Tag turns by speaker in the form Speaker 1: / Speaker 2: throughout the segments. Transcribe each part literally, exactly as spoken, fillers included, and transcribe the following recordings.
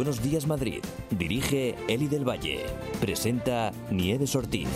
Speaker 1: Buenos Días Madrid. Dirige Eli del Valle. Presenta Nieves Ortiz.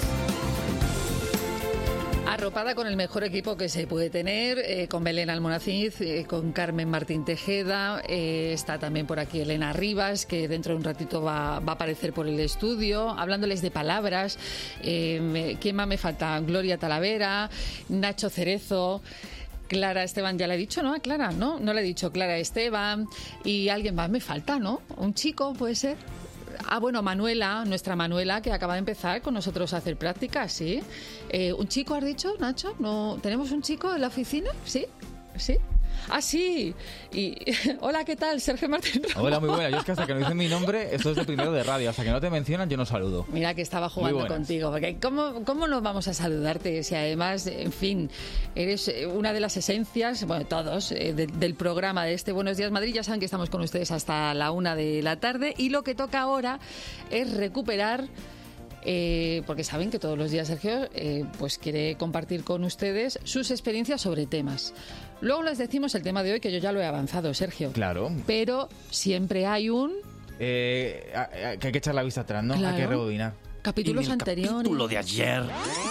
Speaker 2: Arropada con el mejor equipo que se puede tener, eh, con Belén Almonacid, eh, con Carmen Martín Tejeda, eh, está también por aquí Elena Rivas, que dentro de un ratito va, va a aparecer por el estudio, hablándoles de palabras. Eh, me, ¿Quién más me falta? Gloria Talavera, Nacho Cerezo... Clara Esteban, ya le he dicho, ¿no? A Clara, ¿no? No le he dicho Clara Esteban. Y alguien más me falta, ¿no? Un chico, puede ser. Ah, bueno, Manuela, nuestra Manuela, que acaba de empezar con nosotros a hacer prácticas, ¿sí? Eh, ¿Un chico has dicho, Nacho? ¿No? ¿Tenemos un chico en la oficina? ¿Sí? ¿Sí? Ah, sí. Y hola, ¿qué tal? Sergio Martín Ramos.
Speaker 3: Hola, muy buena. Yo es que hasta que no dicen mi nombre, esto es de primero de radio. Hasta que no te mencionan, yo no saludo.
Speaker 2: Mira que estaba jugando contigo. Porque ¿cómo, ¿Cómo no vamos a saludarte? Si además, en fin, eres una de las esencias, bueno, todos, eh, de, del programa de este Buenos Días Madrid. Ya saben que estamos con ustedes hasta la una de la tarde. Y lo que toca ahora es recuperar... Eh, porque saben que todos los días Sergio eh, pues quiere compartir con ustedes sus experiencias sobre temas. Luego les decimos el tema de hoy, que yo ya lo he avanzado, Sergio.
Speaker 3: Claro.
Speaker 2: Pero siempre hay un...
Speaker 3: Eh, que hay que echar la vista atrás, ¿no?
Speaker 2: Claro.
Speaker 3: Hay que rebobinar.
Speaker 2: Capítulos anteriores.
Speaker 1: Capítulo de ayer.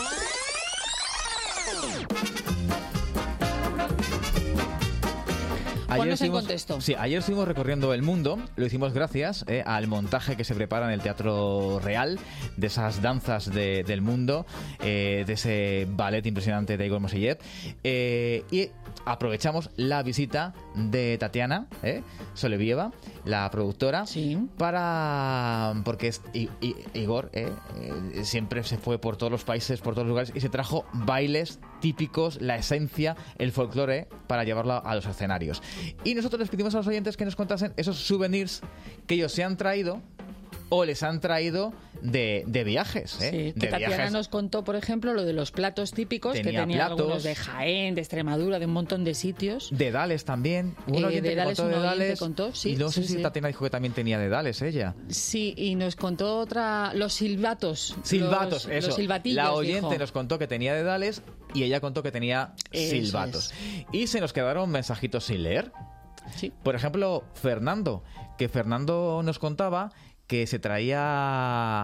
Speaker 2: Ponnos
Speaker 3: estuvimos,
Speaker 2: en contexto.
Speaker 3: Sí, ayer estuvimos recorriendo el mundo. Lo hicimos gracias eh, al montaje que se prepara en el Teatro Real de esas danzas de, del mundo, eh, de ese ballet impresionante de Igor Mosellet. Eh, y aprovechamos la visita de Tatiana eh, Solevieva, la productora,
Speaker 2: sí.
Speaker 3: para porque es, I, I, Igor eh, eh, siempre se fue por todos los países, por todos los lugares, y se trajo bailes típicos, la esencia, el folclore, para llevarlo a los escenarios. Y nosotros les pedimos a los oyentes que nos contasen esos souvenirs que ellos se han traído o les han traído de, de viajes. ¿eh?
Speaker 2: Sí, que
Speaker 3: de
Speaker 2: Tatiana
Speaker 3: viajes.
Speaker 2: nos contó, por ejemplo, lo de los platos típicos,
Speaker 3: tenía
Speaker 2: que tenía
Speaker 3: platos,
Speaker 2: algunos de Jaén, de Extremadura, de un montón de sitios.
Speaker 3: Dedales también. Un
Speaker 2: Eh,
Speaker 3: oyente
Speaker 2: dedales,
Speaker 3: que contó
Speaker 2: un oyente
Speaker 3: dedales.
Speaker 2: contó, sí,
Speaker 3: y no sé
Speaker 2: sí,
Speaker 3: si
Speaker 2: sí.
Speaker 3: Tatiana dijo que también tenía dedales ella.
Speaker 2: Sí, y nos contó otra... Los silbatos.
Speaker 3: Silbatos,
Speaker 2: los,
Speaker 3: eso.
Speaker 2: Los silbatillos,
Speaker 3: La oyente
Speaker 2: dijo.
Speaker 3: nos contó que tenía dedales y ella contó que tenía
Speaker 2: Eso
Speaker 3: silbatos.
Speaker 2: es.
Speaker 3: Y se nos quedaron mensajitos sin leer.
Speaker 2: Sí.
Speaker 3: Por ejemplo, Fernando, que Fernando nos contaba que se traía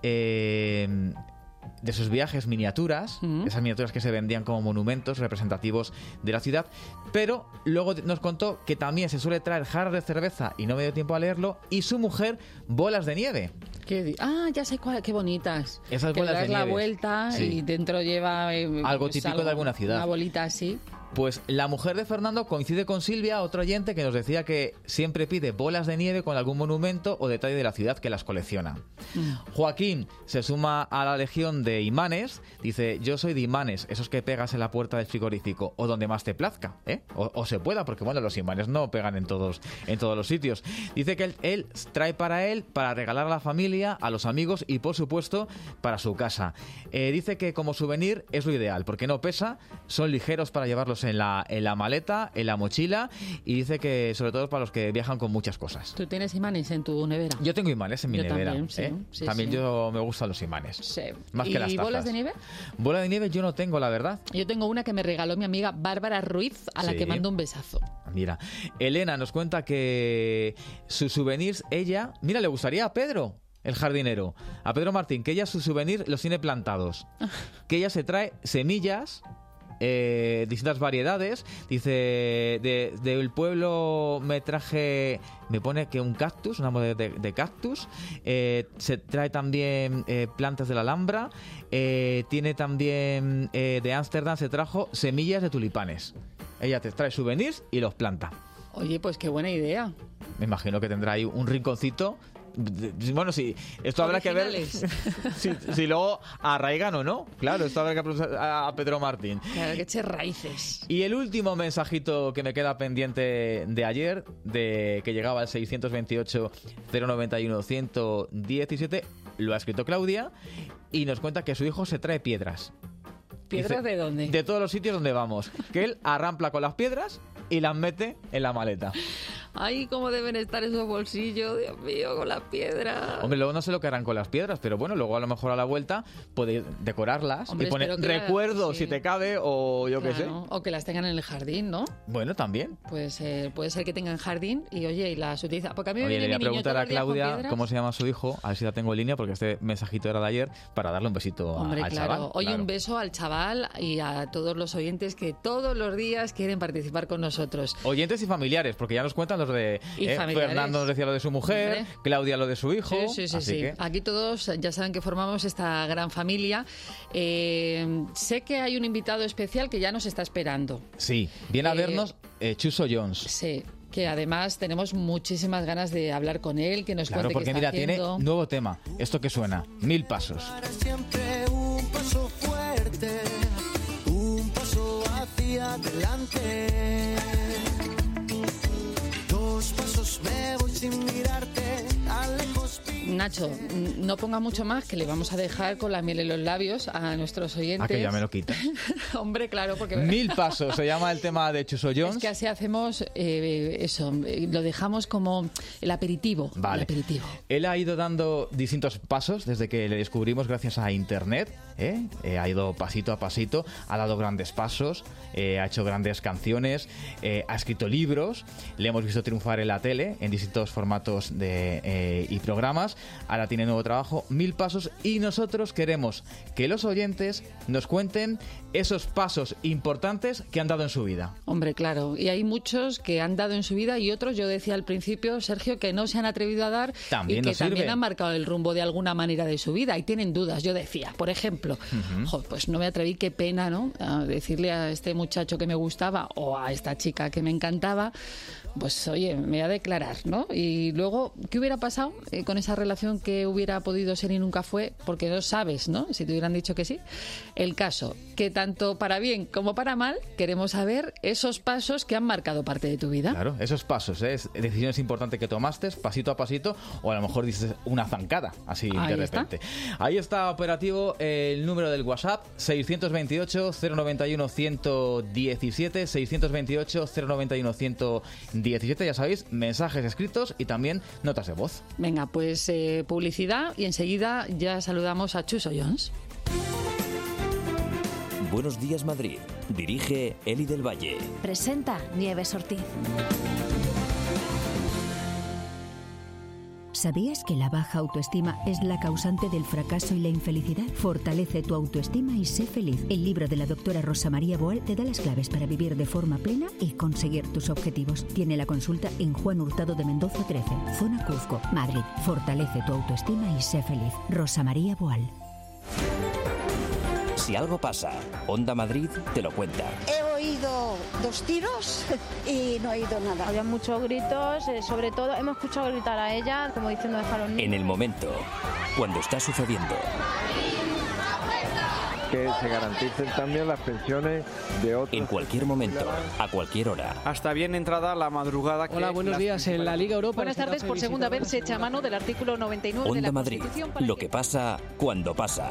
Speaker 3: eh, de sus viajes miniaturas, mm. esas miniaturas que se vendían como monumentos representativos de la ciudad, pero luego nos contó que también se suele traer jarras de cerveza, y no me dio tiempo a leerlo, y su mujer, bolas de nieve.
Speaker 2: ¿Qué? Ah, ya sé cuál, qué bonitas.
Speaker 3: Esas
Speaker 2: que
Speaker 3: bolas
Speaker 2: le das
Speaker 3: de
Speaker 2: la
Speaker 3: nieve.
Speaker 2: vuelta
Speaker 3: Sí.
Speaker 2: y dentro lleva... Eh,
Speaker 3: algo
Speaker 2: pues
Speaker 3: típico
Speaker 2: algo,
Speaker 3: de alguna ciudad.
Speaker 2: Una bolita así.
Speaker 3: Pues la mujer de Fernando coincide con Silvia, otro oyente que nos decía que siempre pide bolas de nieve con algún monumento o detalle de la ciudad que las colecciona. Mm. Joaquín se suma a la legión de imanes. Dice, yo soy de imanes, esos que pegas en la puerta del frigorífico o donde más te plazca, ¿eh? O, o se pueda, porque bueno, los imanes no pegan en todos, en todos los sitios. Dice que él, él trae para él, para regalar a la familia, a los amigos y por supuesto para su casa. Eh, dice que como souvenir es lo ideal, porque no pesa, son ligeros para llevarlos en la, en la maleta, en la mochila, y dice que sobre todo para los que viajan con muchas cosas.
Speaker 2: ¿Tú tienes imanes en tu nevera?
Speaker 3: Yo tengo imanes en mi
Speaker 2: yo
Speaker 3: nevera.
Speaker 2: También, sí,
Speaker 3: ¿eh?
Speaker 2: sí,
Speaker 3: también
Speaker 2: sí.
Speaker 3: yo me gustan los imanes.
Speaker 2: Sí.
Speaker 3: Más
Speaker 2: ¿Y
Speaker 3: que las tazas.
Speaker 2: bolas de nieve?
Speaker 3: Bola de nieve yo no tengo, la verdad.
Speaker 2: Yo tengo una que me regaló mi amiga Bárbara Ruiz, a la
Speaker 3: sí.
Speaker 2: que mando un besazo.
Speaker 3: Mira, Elena nos cuenta que sus souvenirs, ella... Mira, le gustaría a Pedro, el jardinero, a Pedro Martín, que ella sus souvenirs los tiene plantados. Que ella se trae semillas... Eh, distintas variedades. Dice, de, del pueblo me traje, me pone que un cactus, una modelo de, de cactus. Eh, se trae también eh, plantas de la Alhambra. Eh, tiene también eh, de Ámsterdam se trajo semillas de tulipanes. Ella te trae souvenirs y los planta.
Speaker 2: Oye, pues qué buena idea.
Speaker 3: Me imagino que tendrá ahí un rinconcito. Bueno, sí, esto habrá que ver si, si luego arraigan o no. Claro, esto habrá que preguntar a Pedro Martín.
Speaker 2: Claro, que eche raíces.
Speaker 3: Y el último mensajito que me queda pendiente de ayer, de que llegaba al seiscientos veintiocho, cero noventa y uno, ciento diecisiete, lo ha escrito Claudia y nos cuenta que su hijo se trae piedras.
Speaker 2: ¿Piedras
Speaker 3: Dice,
Speaker 2: de dónde?
Speaker 3: De todos los sitios donde vamos. Que él arrampla con las piedras y las mete en la maleta.
Speaker 2: Ay, cómo deben estar esos bolsillos, Dios mío, con las piedras.
Speaker 3: Hombre, luego no sé lo que harán con las piedras, pero bueno, luego a lo mejor a la vuelta puede decorarlas.
Speaker 2: Hombre,
Speaker 3: y poner recuerdos, sí. si te cabe, o yo
Speaker 2: claro,
Speaker 3: qué sé.
Speaker 2: O que las tengan en el jardín, ¿no?
Speaker 3: Bueno, también.
Speaker 2: Pues eh, puede ser que tengan jardín y, oye, y las utiliza. Porque a mí me
Speaker 3: oye,
Speaker 2: viene
Speaker 3: le voy a
Speaker 2: mi niño
Speaker 3: preguntar a
Speaker 2: Claudia
Speaker 3: cómo se llama su hijo, a ver si la tengo en línea, porque este mensajito era de ayer, para darle un besito
Speaker 2: Hombre,
Speaker 3: al
Speaker 2: claro.
Speaker 3: chaval.
Speaker 2: Oye,
Speaker 3: claro.
Speaker 2: un beso al chaval y a todos los oyentes que todos los días quieren participar con nosotros.
Speaker 3: Oyentes y familiares, porque ya nos cuentan los de... Eh, Fernando nos decía lo de su mujer, Hombre. Claudia lo de su hijo.
Speaker 2: Sí, sí, sí.
Speaker 3: Así
Speaker 2: sí.
Speaker 3: que...
Speaker 2: Aquí todos ya saben que formamos esta gran familia. Eh, sé que hay un invitado especial que ya nos está esperando.
Speaker 3: Sí, viene a
Speaker 2: eh,
Speaker 3: vernos eh, Chuso Jones.
Speaker 2: Sí. Que además tenemos muchísimas ganas de hablar con él, que nos
Speaker 3: claro,
Speaker 2: cuente
Speaker 3: porque
Speaker 2: qué está
Speaker 3: mira,
Speaker 2: haciendo.
Speaker 3: Tiene nuevo tema. Esto que suena, Mil Pasos.
Speaker 4: Para siempre un paso fuerte, un paso hacia adelante. Dos pasos me voy sin mirarte, tan lejos.
Speaker 2: Nacho, no ponga mucho más, que le vamos a dejar con la miel en los labios a nuestros oyentes.
Speaker 3: Ah, que ya me lo quita.
Speaker 2: Hombre, claro, porque...
Speaker 3: Mil Pasos, se llama el tema de Chuso Jones.
Speaker 2: Es que así hacemos eh, eso, lo dejamos como el aperitivo.
Speaker 3: Vale.
Speaker 2: El aperitivo.
Speaker 3: Él ha ido dando distintos pasos desde que le descubrimos gracias a Internet. ¿eh? Eh, ha ido pasito a pasito, ha dado grandes pasos, eh, ha hecho grandes canciones, eh, ha escrito libros, le hemos visto triunfar en la tele, en distintos formatos de, eh, y programas. Ahora tiene nuevo trabajo, Mil Pasos, y nosotros queremos que los oyentes nos cuenten esos pasos importantes que han dado en su vida.
Speaker 2: Hombre, claro, y hay muchos que han dado en su vida y otros, yo decía al principio, Sergio, que no se han atrevido a dar
Speaker 3: también
Speaker 2: y que también
Speaker 3: sirve.
Speaker 2: han marcado el rumbo de alguna manera de su vida y tienen dudas. Yo decía, por ejemplo, uh-huh. jo, pues no me atreví, qué pena, ¿no? A decirle a este muchacho que me gustaba o a esta chica que me encantaba, pues oye, me voy a declarar, ¿no? Y luego, ¿qué hubiera pasado eh, con esa relación que hubiera podido ser y nunca fue? Porque no sabes, ¿no? Si te hubieran dicho que sí. El caso, que tanto para bien como para mal, queremos saber esos pasos que han marcado parte de tu vida.
Speaker 3: Claro, esos pasos, ¿eh? Decisiones importantes que tomaste, pasito a pasito, o a lo mejor dices una zancada, así
Speaker 2: Ahí
Speaker 3: de repente.
Speaker 2: Está.
Speaker 3: Ahí está operativo el número del WhatsApp, seiscientos veintiocho, cero noventa y uno, ciento diecisiete, seiscientos veintiocho, cero noventa y uno, ciento diecisiete, ya sabéis, mensajes escritos y también notas de voz.
Speaker 2: Venga, pues eh, publicidad y enseguida ya saludamos a Chuso Jones.
Speaker 1: Buenos días, Madrid. Dirige Eli del Valle.
Speaker 5: Presenta Nieves Ortiz.
Speaker 6: ¿Sabías que la baja autoestima es la causante del fracaso y la infelicidad? Fortalece tu autoestima y sé feliz. El libro de la doctora Rosa María Boal te da las claves para vivir de forma plena y conseguir tus objetivos. Tiene la consulta en Juan Hurtado de Mendoza trece, Zona Cuzco, Madrid. Fortalece tu autoestima y sé feliz. Rosa María Boal.
Speaker 1: Si algo pasa, Onda Madrid te lo cuenta.
Speaker 7: He oído dos tiros y no he oído nada.
Speaker 8: Había muchos gritos, eh, sobre todo hemos escuchado gritar a ella, como diciendo dejar a los niños.
Speaker 1: En el momento, cuando está sucediendo.
Speaker 9: Que se garanticen también las pensiones de otros.
Speaker 1: En cualquier momento, a cualquier hora.
Speaker 10: Hasta bien entrada la madrugada.
Speaker 11: Hola, buenos días. En la Liga Europa...
Speaker 12: Buenas tardes. Por segunda vez se echa mano del artículo noventa y nueve
Speaker 1: Onda
Speaker 12: de la
Speaker 1: Madrid,
Speaker 12: Constitución. Para
Speaker 1: lo que pasa cuando pasa.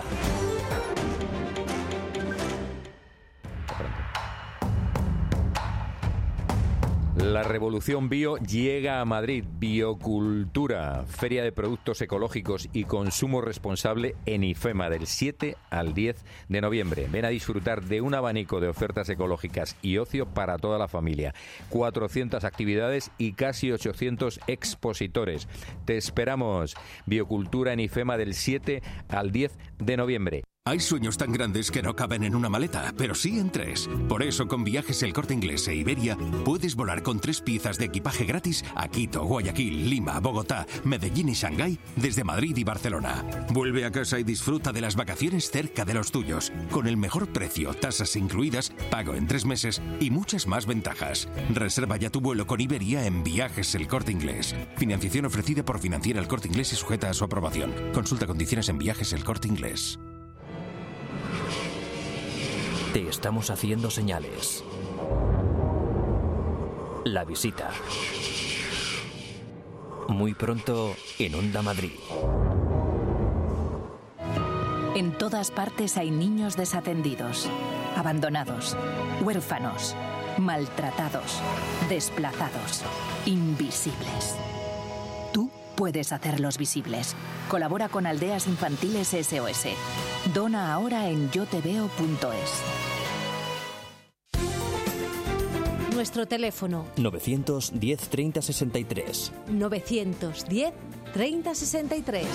Speaker 13: La revolución bio llega a Madrid. Biocultura, feria de productos ecológicos y consumo responsable en IFEMA del siete al diez de noviembre. Ven a disfrutar de un abanico de ofertas ecológicas y ocio para toda la familia. cuatrocientas actividades y casi ochocientos expositores. Te esperamos. Biocultura en IFEMA del siete al diez de noviembre.
Speaker 14: Hay sueños tan grandes que no caben en una maleta, pero sí en tres. Por eso, con Viajes El Corte Inglés e Iberia, puedes volar con tres piezas de equipaje gratis a Quito, Guayaquil, Lima, Bogotá, Medellín y Shanghái desde Madrid y Barcelona. Vuelve a casa y disfruta de las vacaciones cerca de los tuyos, con el mejor precio, tasas incluidas, pago en tres meses y muchas más ventajas. Reserva ya tu vuelo con Iberia en Viajes El Corte Inglés. Financiación ofrecida por Financiera El Corte Inglés y sujeta a su aprobación. Consulta condiciones en Viajes El Corte Inglés.
Speaker 1: Te estamos haciendo señales. La visita. Muy pronto en Onda Madrid.
Speaker 5: En todas partes hay niños desatendidos, abandonados, huérfanos.
Speaker 15: maltratados, desplazados, invisibles. Tú puedes hacerlos visibles. Colabora con Aldeas Infantiles S O S. Dona ahora en yo te veo punto es.
Speaker 5: Nuestro teléfono
Speaker 1: novecientos diez treinta sesenta y tres.
Speaker 5: novecientos diez treinta sesenta y tres.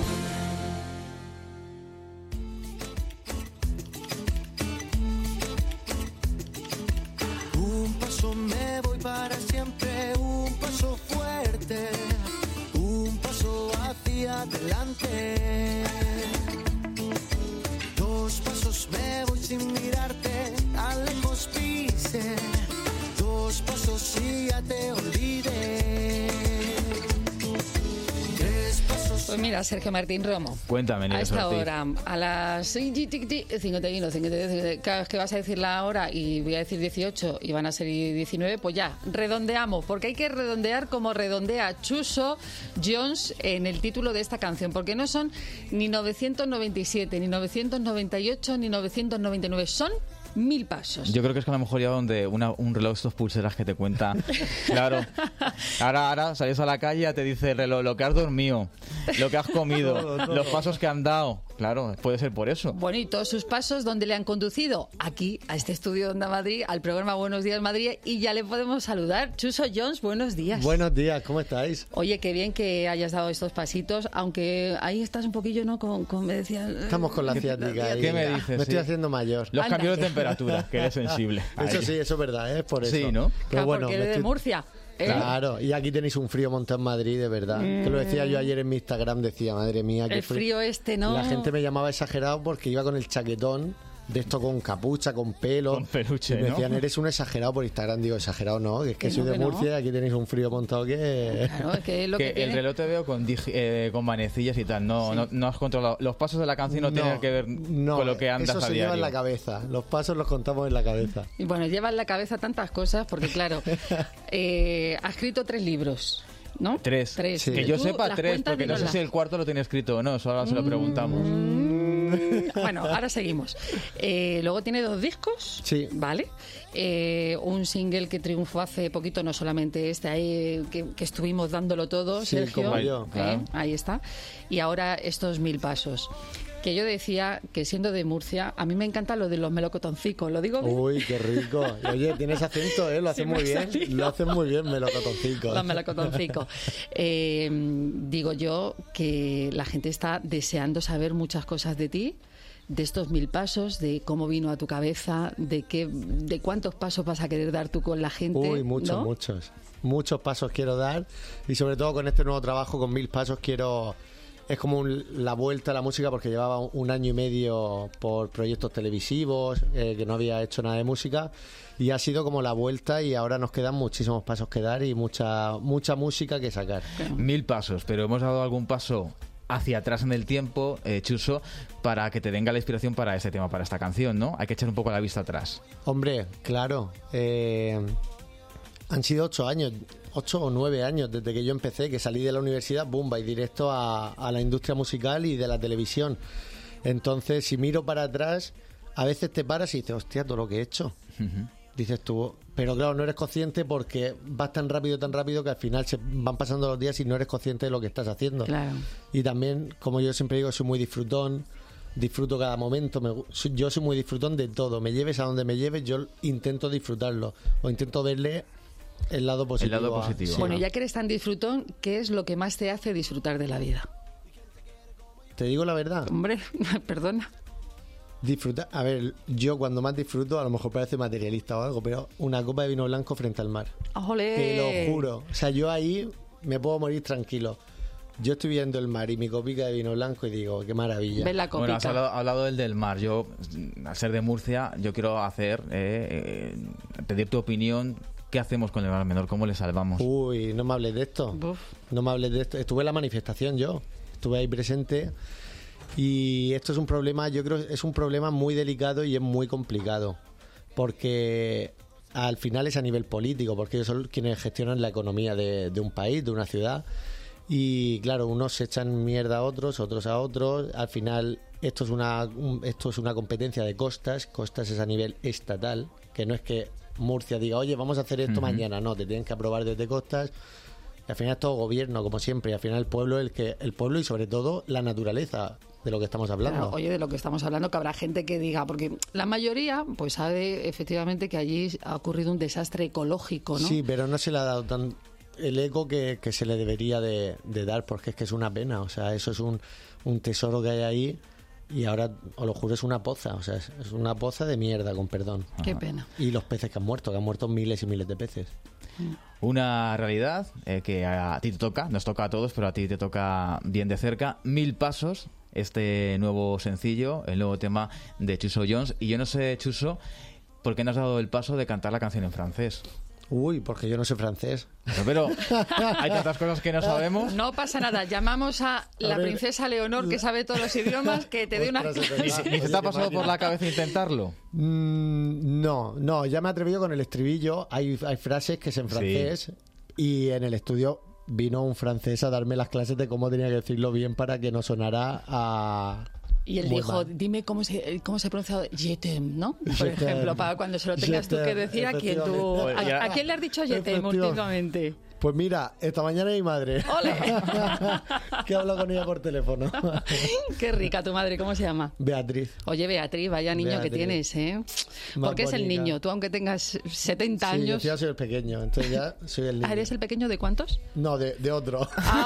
Speaker 4: Un paso me voy para siempre, un paso fuerte, un paso hacia adelante. Dos pasos me voy sin mirarte, a lejos pise. Dos pasos y ya te olvidé. Tres pasos.
Speaker 2: Pues mira, Sergio Martín Romo.
Speaker 3: Cuéntame, Nieves
Speaker 2: A esta
Speaker 3: Ortiz.
Speaker 2: hora, a las cincuenta y uno, cincuenta y dos, cada vez que vas a decir la hora y voy a decir dieciocho y van a ser diecinueve, pues ya, redondeamos, porque hay que redondear como redondea Chuso Jones en el título de esta canción, porque no son ni novecientos noventa y siete, ni novecientos noventa y ocho, ni novecientos noventa y nueve, son mil pasos.
Speaker 3: Yo creo que es que a lo mejor ya donde una, un reloj, estos pulseras que te cuenta. Claro. Ahora, ahora sales a la calle y te dice el reloj lo que has dormido, lo que has comido,
Speaker 2: Todo, todo.
Speaker 3: los pasos que han dado. Claro, puede ser por eso.
Speaker 2: Bueno, y todos sus pasos, ¿dónde le han conducido? Aquí, a este estudio de Onda Madrid, al programa Buenos Días Madrid, y ya le podemos saludar. Chuso Jones, buenos días.
Speaker 16: Buenos días, ¿cómo estáis?
Speaker 2: Oye, qué bien que hayas dado estos pasitos, aunque ahí estás un poquillo, ¿no? Con, con me decían...
Speaker 16: Estamos con la ciática.
Speaker 3: ¿Qué me dices?
Speaker 16: Me estoy
Speaker 3: Sí.
Speaker 16: haciendo mayor.
Speaker 3: Los cambios de temperatura, que eres sensible.
Speaker 16: Eso
Speaker 3: Ahí.
Speaker 16: sí, eso es verdad, ¿eh? Por eso.
Speaker 3: Sí, ¿no?
Speaker 16: Pero
Speaker 2: Claro,
Speaker 16: bueno,
Speaker 2: porque
Speaker 16: me
Speaker 2: eres de
Speaker 16: estoy-
Speaker 2: Murcia. ¿eh?
Speaker 16: Claro, y aquí tenéis un frío montado en Madrid, de verdad. Que lo decía yo ayer en mi Instagram, decía, madre mía, qué
Speaker 2: El frío este, ¿no?
Speaker 16: La gente me llamaba exagerado porque iba con el chaquetón de esto con capucha, con pelo.
Speaker 3: Con peluche,
Speaker 16: y me
Speaker 3: ¿no?
Speaker 16: decían, eres un exagerado por Instagram. Digo, exagerado no, que es que,
Speaker 2: Que
Speaker 16: soy
Speaker 2: no,
Speaker 16: de
Speaker 2: que no.
Speaker 16: Murcia y aquí tenéis un frío montado que...
Speaker 2: Claro, es que es lo que,
Speaker 3: Que el
Speaker 2: tiene.
Speaker 3: reloj te veo con, digi- eh, con manecillas y tal. No,
Speaker 2: Sí.
Speaker 3: no, no has controlado. Los pasos de la canción no, tienen que ver
Speaker 16: no,
Speaker 3: con lo que andas
Speaker 16: eso
Speaker 3: a
Speaker 16: se
Speaker 3: diario.
Speaker 16: lleva en la cabeza. Los pasos los contamos en la cabeza.
Speaker 2: Y bueno, lleva en la cabeza tantas cosas, porque claro, eh, ha escrito tres libros, ¿no?
Speaker 3: Tres.
Speaker 2: Tres.
Speaker 3: Que
Speaker 2: Y
Speaker 3: yo
Speaker 2: tú
Speaker 3: sepa
Speaker 2: las
Speaker 3: tres,
Speaker 2: cuentas,
Speaker 3: porque no sé
Speaker 2: dínoslas.
Speaker 3: si el cuarto lo tiene escrito o no. Eso ahora se lo preguntamos.
Speaker 2: Bueno, ahora seguimos. Eh, luego tiene dos discos,
Speaker 16: Sí.
Speaker 2: ¿vale? Eh, un single que triunfó hace poquito, no solamente este, ahí que, que estuvimos dándolo todo,
Speaker 16: Sí,
Speaker 2: Sergio.
Speaker 16: como yo,
Speaker 2: ¿eh?
Speaker 3: claro.
Speaker 2: Ahí está. Y ahora estos mil pasos. Que yo decía que siendo de Murcia, a mí me encanta lo de los melocotoncicos. ¿Lo digo bien?
Speaker 16: Uy, qué rico. Oye, tienes acento, ¿eh? Lo haces
Speaker 2: Sí, me
Speaker 16: muy
Speaker 2: ha
Speaker 16: bien.
Speaker 2: salido.
Speaker 16: Lo haces muy bien, melocotoncico.
Speaker 2: Los melocotoncicos. Eh, digo yo que la gente está deseando saber muchas cosas de ti, de estos mil pasos, de cómo vino a tu cabeza, de qué, de cuántos pasos vas a querer dar tú con la gente.
Speaker 16: Uy, muchos,
Speaker 2: ¿no?
Speaker 16: muchos. Muchos pasos quiero dar y sobre todo con este nuevo trabajo, con mil pasos, quiero... Es como un- la vuelta a la música porque llevaba un año y medio por proyectos televisivos, eh, que no había hecho nada de música y ha sido como la vuelta y ahora nos quedan muchísimos pasos que dar y mucha, mucha música que sacar.
Speaker 3: Mil pasos, pero hemos dado algún paso hacia atrás en el tiempo, eh, Chuso, para que te venga la inspiración para este tema, para esta canción, ¿no? Hay que echar un poco la vista atrás.
Speaker 16: Hombre, claro. eh, han sido ocho años, ocho o nueve años desde que yo empecé, que salí de la universidad, bumba, y directo a, a la industria musical y de la televisión. Entonces, si miro para atrás, a veces te paras y dices, hostia, todo lo que he hecho. Dices tú, pero claro, no eres consciente porque vas tan rápido, tan rápido que al final se van pasando los días y no eres consciente de lo que estás haciendo.
Speaker 2: Claro.
Speaker 16: Y también, como yo siempre digo, soy muy disfrutón, disfruto cada momento, me gu- soy- yo soy muy disfrutón de todo, me lleves a donde me lleves, yo intento disfrutarlo o intento verle el lado positivo.
Speaker 3: lado
Speaker 16: a-
Speaker 3: positivo.
Speaker 16: sí.
Speaker 2: Bueno, ya que eres tan disfrutón, ¿qué es lo que más te hace disfrutar de la vida?
Speaker 16: Te digo la verdad,
Speaker 2: Hombre, perdona.
Speaker 16: disfrutar, a ver, yo cuando más disfruto, a lo mejor parece materialista o algo, pero una copa de vino blanco frente al mar.
Speaker 2: ¡Ole!
Speaker 16: Te lo juro. O sea, yo ahí me puedo morir tranquilo. Yo estoy viendo el mar y mi copica de vino blanco y digo, qué maravilla.
Speaker 2: Ves la
Speaker 3: Bueno,
Speaker 2: copica.
Speaker 3: has hablado, hablado del del mar. Yo, al ser de Murcia, yo quiero hacer, eh, eh, pedir tu opinión. ¿Qué hacemos con el mar menor? ¿Cómo le salvamos?
Speaker 16: Uy, no me hables de esto.
Speaker 2: Buf.
Speaker 16: No me hables de esto. Estuve en la manifestación yo. Estuve ahí presente. Y esto es un problema, yo creo que es un problema muy delicado y es muy complicado. Porque al final es a nivel político, porque ellos son quienes gestionan la economía de, de un país, de una ciudad. Y claro, unos se echan mierda a otros, otros a otros. Al final, esto es una un- esto es una competencia de costas. Costas es a nivel estatal, que no es que Murcia diga, oye, vamos a hacer esto
Speaker 3: Ujú.
Speaker 16: mañana. No, te tienen que aprobar desde costas. Y al final es todo gobierno, como siempre. Y al final el pueblo, el que el pueblo y sobre todo la naturaleza de lo que estamos hablando.
Speaker 2: Claro, oye, de lo que estamos hablando, que habrá gente que diga, porque la mayoría pues sabe efectivamente que allí ha ocurrido un desastre ecológico, ¿no?
Speaker 16: Sí, pero no se le ha dado tan el eco que, que se le debería de, de dar, porque es que es una pena. O sea, eso es un, un tesoro que hay ahí y ahora, os lo juro, es una poza. O sea, es, es una poza de mierda, con perdón.
Speaker 2: Qué pena.
Speaker 16: Y los peces que han muerto, que han muerto miles y miles de peces.
Speaker 3: Una realidad eh, que a ti te toca, nos toca a todos, pero a ti te toca bien de cerca. Mil pasos, este nuevo sencillo, el nuevo tema de Chuso Jones. Y yo no sé, Chuso, ¿por qué no has dado el paso de cantar la canción en francés?
Speaker 16: Uy, porque yo no sé francés.
Speaker 3: Pero, pero hay tantas cosas que no sabemos.
Speaker 2: No pasa nada, llamamos a la
Speaker 16: A ver,
Speaker 2: princesa Leonor, que sabe todos los idiomas, que te dé una
Speaker 16: Ostras,
Speaker 2: clase.
Speaker 16: es verdad.
Speaker 3: ¿Ni se te ha pasado por la cabeza intentarlo?
Speaker 16: Mm, no, no, ya me he atrevido con el estribillo. Hay, hay frases que es en francés y en el estudio vino un francés a darme las clases de cómo tenía que decirlo bien para que no sonara a...
Speaker 2: Y él
Speaker 16: muy
Speaker 2: dijo,
Speaker 16: mal.
Speaker 2: dime cómo se, cómo se pronuncia Je t'aime, ¿no? Por
Speaker 16: Je
Speaker 2: ejemplo,
Speaker 16: t'aime.
Speaker 2: para cuando se lo
Speaker 16: Je
Speaker 2: tengas tú que
Speaker 16: t'aime,
Speaker 2: decir a quién tú...
Speaker 16: efectivamente.
Speaker 2: ¿A, a quién le has dicho Je t'aime
Speaker 16: Efectivamente.
Speaker 2: últimamente?
Speaker 16: Pues mira, esta mañana mi madre.
Speaker 2: ¡Ole!
Speaker 16: Que hablo con ella por teléfono.
Speaker 2: Qué rica tu madre, ¿cómo se llama?
Speaker 16: Beatriz.
Speaker 2: Oye, Beatriz, vaya niño que
Speaker 16: Beatriz.
Speaker 2: tienes, ¿eh?
Speaker 16: Más
Speaker 2: Porque es el
Speaker 16: bonita.
Speaker 2: niño. Tú, aunque tengas setenta
Speaker 16: Sí, yo
Speaker 2: años...
Speaker 16: ya soy el pequeño, entonces ya soy el niño.
Speaker 2: Ah, ¿eres el pequeño de cuántos?
Speaker 16: No, de, de otro.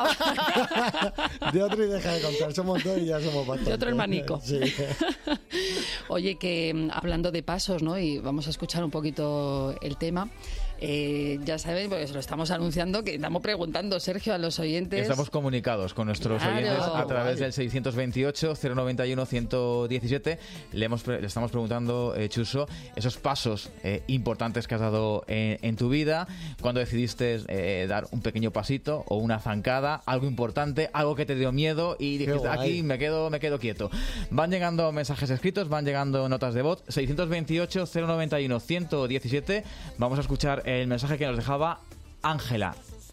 Speaker 16: De otro y deja de contar. Somos dos y ya somos bastantes.
Speaker 2: De otro hermanico.
Speaker 16: Sí.
Speaker 2: Oye, que mm, hablando de pasos, ¿no? Y vamos a escuchar un poquito el tema. Eh, ya saben, porque se lo estamos anunciando, que estamos preguntando, Sergio, a los oyentes.
Speaker 3: Estamos comunicados con nuestros
Speaker 2: Claro.
Speaker 3: oyentes a través
Speaker 16: Guay.
Speaker 3: del seiscientos veintiocho, cero noventa y uno, ciento diecisiete. Le, hemos, pre- le estamos preguntando, eh, Chuso, esos pasos eh, importantes que has dado en, en tu vida, cuando decidiste eh, dar un pequeño pasito o una zancada, algo importante, algo que te dio miedo y dijiste,
Speaker 16: guay.
Speaker 3: aquí me quedo, me quedo quieto. Van llegando mensajes escritos, van llegando notas de voz, seiscientos veintiocho, cero noventa y uno, ciento diecisiete. Vamos a escuchar el mensaje que nos dejaba Ángela.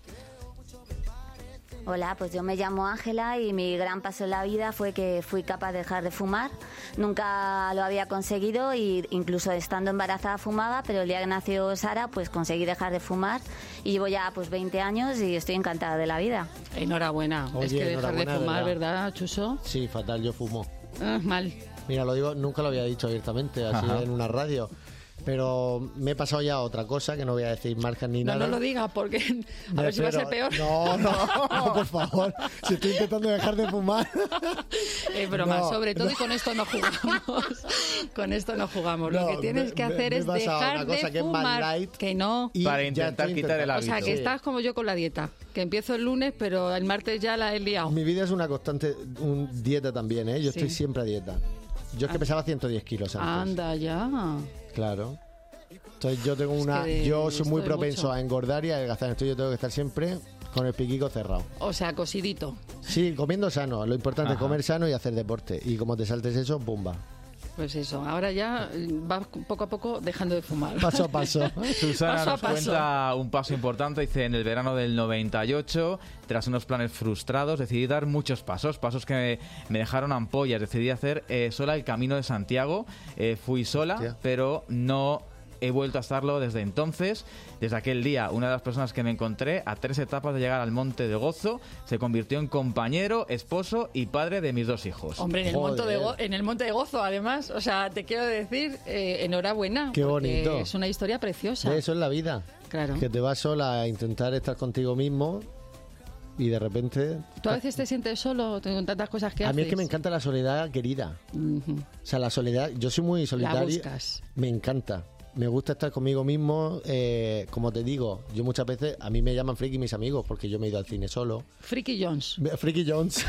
Speaker 17: Hola, pues yo me llamo Ángela y mi gran paso en la vida fue que fui capaz de dejar de fumar. Nunca lo había conseguido y incluso estando embarazada fumaba, pero el día que nació Sara pues conseguí dejar de fumar y llevo ya pues veinte años y estoy encantada de la vida.
Speaker 2: Enhorabuena.
Speaker 16: Oye,
Speaker 2: es que dejar de
Speaker 16: enhorabuena,
Speaker 2: fumar,
Speaker 16: ¿verdad?
Speaker 2: ¿verdad, Chuso?
Speaker 16: Sí, fatal, yo fumo.
Speaker 2: Ah, mal.
Speaker 16: Mira, lo digo, nunca lo había dicho abiertamente, así
Speaker 3: Ajá.
Speaker 16: en una radio. Pero me he pasado ya a otra cosa, que no voy a decir marcas ni
Speaker 2: No,
Speaker 16: nada.
Speaker 2: no lo digas, porque a
Speaker 16: Me
Speaker 2: ver si va a ser
Speaker 16: espero-
Speaker 2: peor.
Speaker 16: No, no, no, por favor. Si estoy intentando dejar de fumar.
Speaker 2: Es broma,
Speaker 16: No,
Speaker 2: sobre todo,
Speaker 16: no.
Speaker 2: y con esto no jugamos. Con esto no jugamos. Lo
Speaker 16: No,
Speaker 2: que tienes
Speaker 16: me-
Speaker 2: que
Speaker 16: me-
Speaker 2: hacer
Speaker 16: me he
Speaker 2: es
Speaker 16: pasado a
Speaker 2: dejar
Speaker 16: una cosa
Speaker 2: de
Speaker 16: que es más
Speaker 2: fumar.
Speaker 16: light.
Speaker 2: Que no.
Speaker 16: Y
Speaker 3: Para
Speaker 16: ya
Speaker 3: intentar
Speaker 16: estoy
Speaker 3: quitar el
Speaker 16: intentando.
Speaker 2: O sea,
Speaker 3: hábito.
Speaker 2: que
Speaker 16: Sí.
Speaker 2: estás como yo con la dieta. Que empiezo el lunes, pero el martes ya la he liado.
Speaker 16: Mi vida es una constante un, dieta también, ¿eh? Yo
Speaker 2: Sí.
Speaker 16: estoy siempre a dieta. Yo es que
Speaker 2: Ah.
Speaker 16: pesaba ciento diez kilos antes.
Speaker 2: Anda ya.
Speaker 16: Claro. Entonces yo tengo una...
Speaker 2: que de
Speaker 16: yo soy muy
Speaker 2: esto de
Speaker 16: propenso
Speaker 2: mucho.
Speaker 16: a engordar y a adelgazar. Entonces yo tengo que estar siempre con el piquico cerrado.
Speaker 2: O sea, cosidito.
Speaker 16: Sí, comiendo sano. Lo importante
Speaker 3: Ajá.
Speaker 16: es comer sano y hacer deporte. Y como te saltes eso, ¡bumba!
Speaker 2: Pues eso, ahora ya eh, vas poco a poco dejando de fumar.
Speaker 16: Paso a paso.
Speaker 3: Susana
Speaker 2: Paso a
Speaker 3: nos
Speaker 2: paso.
Speaker 3: cuenta un paso importante. Dice, en el verano del noventa y ocho, tras unos planes frustrados, decidí dar muchos pasos, pasos que me, me dejaron ampollas. Decidí hacer eh, sola el Camino de Santiago. Eh, fui sola,
Speaker 16: Hostia.
Speaker 3: pero no he vuelto a estarlo desde entonces. Desde aquel día, una de las personas que me encontré a tres etapas de llegar al Monte de Gozo se convirtió en compañero, esposo y padre de mis dos hijos.
Speaker 2: Hombre, en el,
Speaker 16: Joder.
Speaker 2: monte de Go- en el Monte de Gozo, además. O sea, te quiero decir, eh, enhorabuena.
Speaker 16: Qué
Speaker 2: porque
Speaker 16: bonito.
Speaker 2: Es una historia preciosa.
Speaker 16: Eso es la vida.
Speaker 2: Claro.
Speaker 16: Que te vas sola a intentar estar contigo mismo y de repente...
Speaker 2: ¿Tú a veces te sientes solo con tantas cosas que
Speaker 16: A
Speaker 2: haces?
Speaker 16: mí es que me encanta la soledad querida.
Speaker 2: Ujú.
Speaker 16: O sea, la soledad... Yo soy muy solitario.
Speaker 2: buscas.
Speaker 16: Me encanta. Me gusta estar conmigo mismo. eh, como te digo, yo muchas veces... A mí me llaman friki mis amigos porque yo me he ido al cine solo.
Speaker 2: Friki Jones.
Speaker 16: Me- Friki Jones.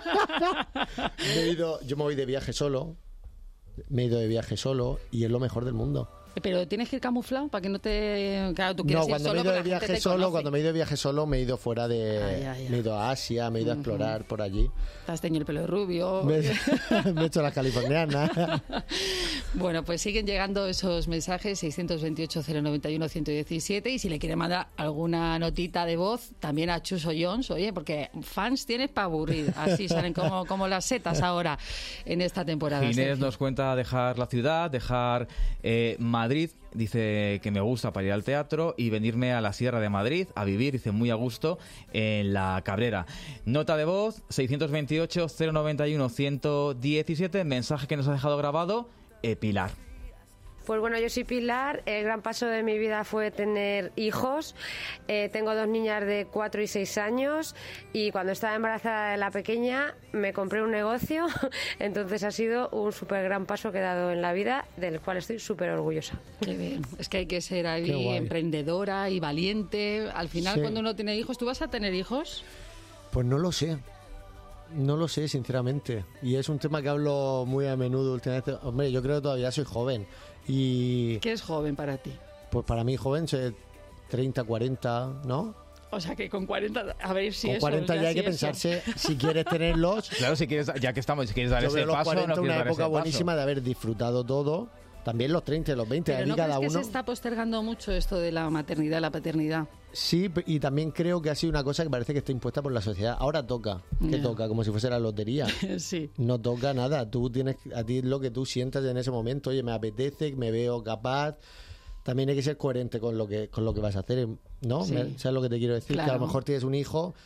Speaker 16: Me he ido, yo me voy de viaje solo. Me he ido de viaje solo y es lo mejor del mundo.
Speaker 2: Pero tienes que ir camuflado para que no te... Claro, tú quieres
Speaker 16: No,
Speaker 2: ir
Speaker 16: cuando
Speaker 2: solo,
Speaker 16: me he ido
Speaker 2: pero
Speaker 16: de
Speaker 2: la gente
Speaker 16: viaje
Speaker 2: te
Speaker 16: solo,
Speaker 2: conoce.
Speaker 16: cuando me he ido de viaje solo, me he ido fuera de...
Speaker 2: Ay, ay, ay.
Speaker 16: Me he ido a Asia, me he ido a
Speaker 2: Ujú.
Speaker 16: explorar por allí.
Speaker 2: Te has teñido el pelo de rubio.
Speaker 16: Me, me he hecho la californiana.
Speaker 2: Bueno, pues siguen llegando esos mensajes, seiscientos veintiocho, cero noventa y uno, ciento diecisiete, y si le quiere mandar alguna notita de voz, también a Chuso Jones, oye, porque fans tienes para aburrir, así salen como, como las setas ahora en esta temporada.
Speaker 3: Inés nos cuenta dejar la ciudad, dejar eh, Madrid, dice que me gusta para ir al teatro y venirme a la Sierra de Madrid a vivir, dice muy a gusto, en la Cabrera. Nota de voz, seiscientos veintiocho, cero noventa y uno, ciento diecisiete, mensaje que nos ha dejado grabado, eh, Pilar.
Speaker 18: Pues bueno, yo soy Pilar, el gran paso de mi vida fue tener hijos, eh, tengo dos niñas de cuatro y seis años y cuando estaba embarazada de la pequeña me compré un negocio, entonces ha sido un súper gran paso que he dado en la vida, del cual estoy súper orgullosa.
Speaker 2: Qué bien, es que hay que ser ahí emprendedora y valiente, al final sí. Cuando uno tiene hijos, ¿tú vas a tener hijos?
Speaker 16: Pues no lo sé. No lo sé, sinceramente. Y es un tema que hablo muy a menudo últimamente. Hombre, yo creo que todavía soy joven. Y
Speaker 2: ¿qué es joven para ti?
Speaker 16: Pues para mí joven, treinta, cuarenta, ¿no?
Speaker 2: O sea que con cuarenta, a ver si
Speaker 16: con
Speaker 2: eso...
Speaker 16: Con cuarenta ya, ya hay que
Speaker 2: eso.
Speaker 16: pensarse si quieres tenerlos.
Speaker 3: Claro, si quieres, ya que estamos, si quieres dar
Speaker 16: yo
Speaker 3: ese
Speaker 16: veo los
Speaker 3: paso,
Speaker 16: cuarenta,
Speaker 3: no
Speaker 16: una
Speaker 3: dar
Speaker 16: época
Speaker 3: ese
Speaker 16: buenísima
Speaker 3: paso.
Speaker 16: de haber disfrutado todo. También los treinta y los veinte,
Speaker 2: Pero
Speaker 16: ahí
Speaker 2: ¿no
Speaker 16: cada
Speaker 2: crees
Speaker 16: uno.
Speaker 2: que se está postergando mucho esto de la maternidad, la paternidad?
Speaker 16: Sí, y también creo que ha sido una cosa que parece que está impuesta por la sociedad. Ahora toca, ¿qué
Speaker 2: Ya.
Speaker 16: toca? Como si fuese la lotería.
Speaker 2: Sí.
Speaker 16: No toca nada, tú tienes, a ti lo que tú sientas en ese momento, oye, me apetece, me veo capaz. También hay que ser coherente con lo que con lo que vas a hacer, ¿no?
Speaker 2: Sí.
Speaker 16: ¿Sabes lo que te quiero decir?
Speaker 2: Claro.
Speaker 16: Que a lo mejor tienes un hijo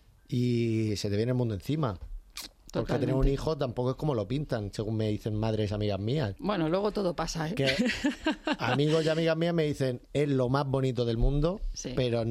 Speaker 16: y se te viene el mundo encima. Porque
Speaker 2: Totalmente.
Speaker 16: tener un hijo tampoco es como lo pintan, según me dicen madres, amigas mías.
Speaker 2: Bueno, luego todo pasa, ¿eh?
Speaker 16: Que amigos y amigas mías me dicen, es lo más bonito del mundo,
Speaker 2: Sí.
Speaker 16: pero...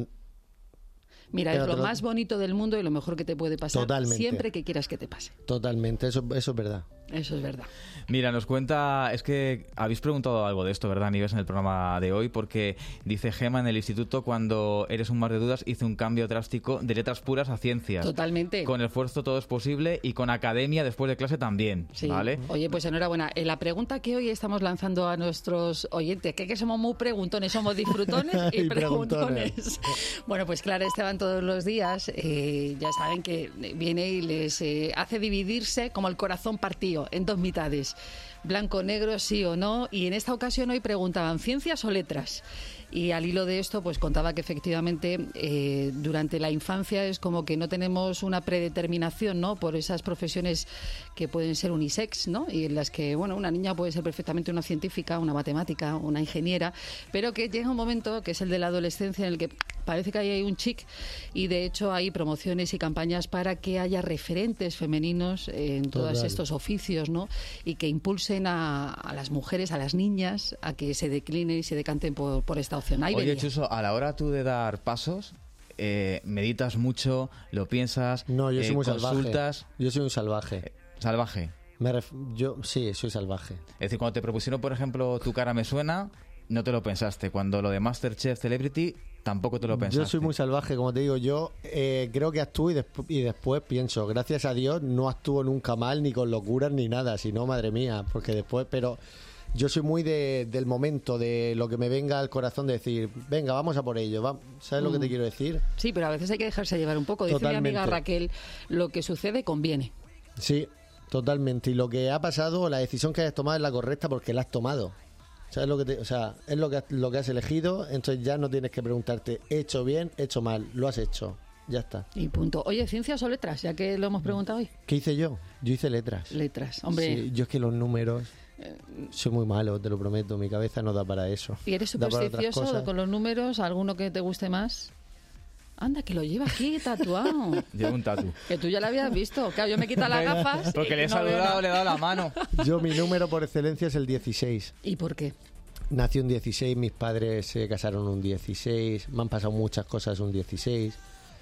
Speaker 2: Mira,
Speaker 16: pero
Speaker 2: es lo
Speaker 16: te lo-
Speaker 2: más bonito del mundo y lo mejor que te puede pasar
Speaker 16: Totalmente.
Speaker 2: siempre que quieras que te pase.
Speaker 16: Totalmente, eso, eso es verdad.
Speaker 2: Eso es verdad.
Speaker 3: Mira, nos cuenta, es que habéis preguntado algo de esto, ¿verdad, Nieves, en el programa de hoy? Porque dice Gema, en el instituto, cuando eres un mar de dudas, hice un cambio drástico de letras puras a ciencias.
Speaker 2: Totalmente.
Speaker 3: Con esfuerzo todo es posible y con academia después de clase también,
Speaker 2: Sí.
Speaker 3: ¿vale?
Speaker 2: Oye, pues enhorabuena. En la pregunta que hoy estamos lanzando a nuestros oyentes, que, que somos muy preguntones, somos disfrutones y,
Speaker 16: Y
Speaker 2: preguntones.
Speaker 16: preguntones.
Speaker 2: Bueno, pues Clara Esteban todos los días, eh, ya saben que viene y les eh, hace dividirse como el corazón partido en dos mitades. Blanco, negro, sí o no. Y en esta ocasión hoy preguntaban, ¿ciencias o letras? Y al hilo de esto, pues contaba que efectivamente eh, durante la infancia es como que no tenemos una predeterminación, ¿no? Por esas profesiones que pueden ser unisex, ¿no? Y en las que, bueno, una niña puede ser perfectamente una científica, una matemática, una ingeniera, pero que llega un momento, que es el de la adolescencia, en el que parece que hay un chic y de hecho hay promociones y campañas para que haya referentes femeninos en todos
Speaker 16: Total.
Speaker 2: estos oficios, ¿no? Y que impulsen a, a las mujeres, a las niñas, a que se declinen y se decanten por, por esta opción. Ahí
Speaker 3: Oye,
Speaker 2: venía.
Speaker 3: Chuso, a la hora tú de dar pasos, eh, meditas mucho, lo piensas,
Speaker 16: No, yo soy
Speaker 3: eh,
Speaker 16: muy
Speaker 3: consultas...
Speaker 16: salvaje. Yo soy un salvaje.
Speaker 3: Eh, salvaje.
Speaker 16: Me ref- yo sí, soy salvaje.
Speaker 3: Es decir, cuando te propusieron, por ejemplo, Tu cara me suena, no te lo pensaste. Cuando lo de MasterChef Celebrity, tampoco te lo pensaste.
Speaker 16: Yo soy muy salvaje, como te digo. Yo eh, creo que actúo y, despu- y después pienso, gracias a Dios, no actúo nunca mal, ni con locuras, ni nada. Si no, madre mía, porque después... Pero yo soy muy de, del momento, de lo que me venga al corazón, de decir, venga, vamos a por ello. va- ¿Sabes lo que te quiero decir?
Speaker 2: Sí, pero a veces hay que dejarse llevar un poco. Dice mi amiga
Speaker 16: Totalmente.
Speaker 2: Raquel, lo que sucede conviene.
Speaker 16: Sí, totalmente. Y lo que ha pasado, la decisión que hayas tomado es la correcta porque la has tomado. ¿Sabes lo que te, o sea, es lo que, has- lo que has elegido, entonces ya no tienes que preguntarte, ¿he hecho bien, he hecho mal? Lo has hecho. Ya está.
Speaker 2: Y punto. Oye, ¿ciencias o letras? Ya que lo hemos preguntado hoy.
Speaker 16: ¿Qué hice yo? Yo hice letras.
Speaker 2: Letras, hombre.
Speaker 16: Sí, yo es que los números soy muy malo, te lo prometo. Mi cabeza no da para eso.
Speaker 2: ¿Y eres
Speaker 16: Da para otras
Speaker 2: supersticioso
Speaker 16: cosas.
Speaker 2: con los números? ¿Alguno que te guste más? Anda, que lo lleva aquí tatuado.
Speaker 3: Lleva un tatu.
Speaker 2: Que tú ya lo habías visto. Claro, yo me quito las gafas.
Speaker 3: Porque
Speaker 2: y
Speaker 3: le he
Speaker 2: no veo
Speaker 3: saludado,
Speaker 2: nada.
Speaker 3: le he dado la mano.
Speaker 16: Yo, mi número por excelencia es el dieciséis.
Speaker 2: ¿Y por qué?
Speaker 16: Nací un dieciséis, mis padres se casaron un dieciséis, me han pasado muchas cosas un dieciséis.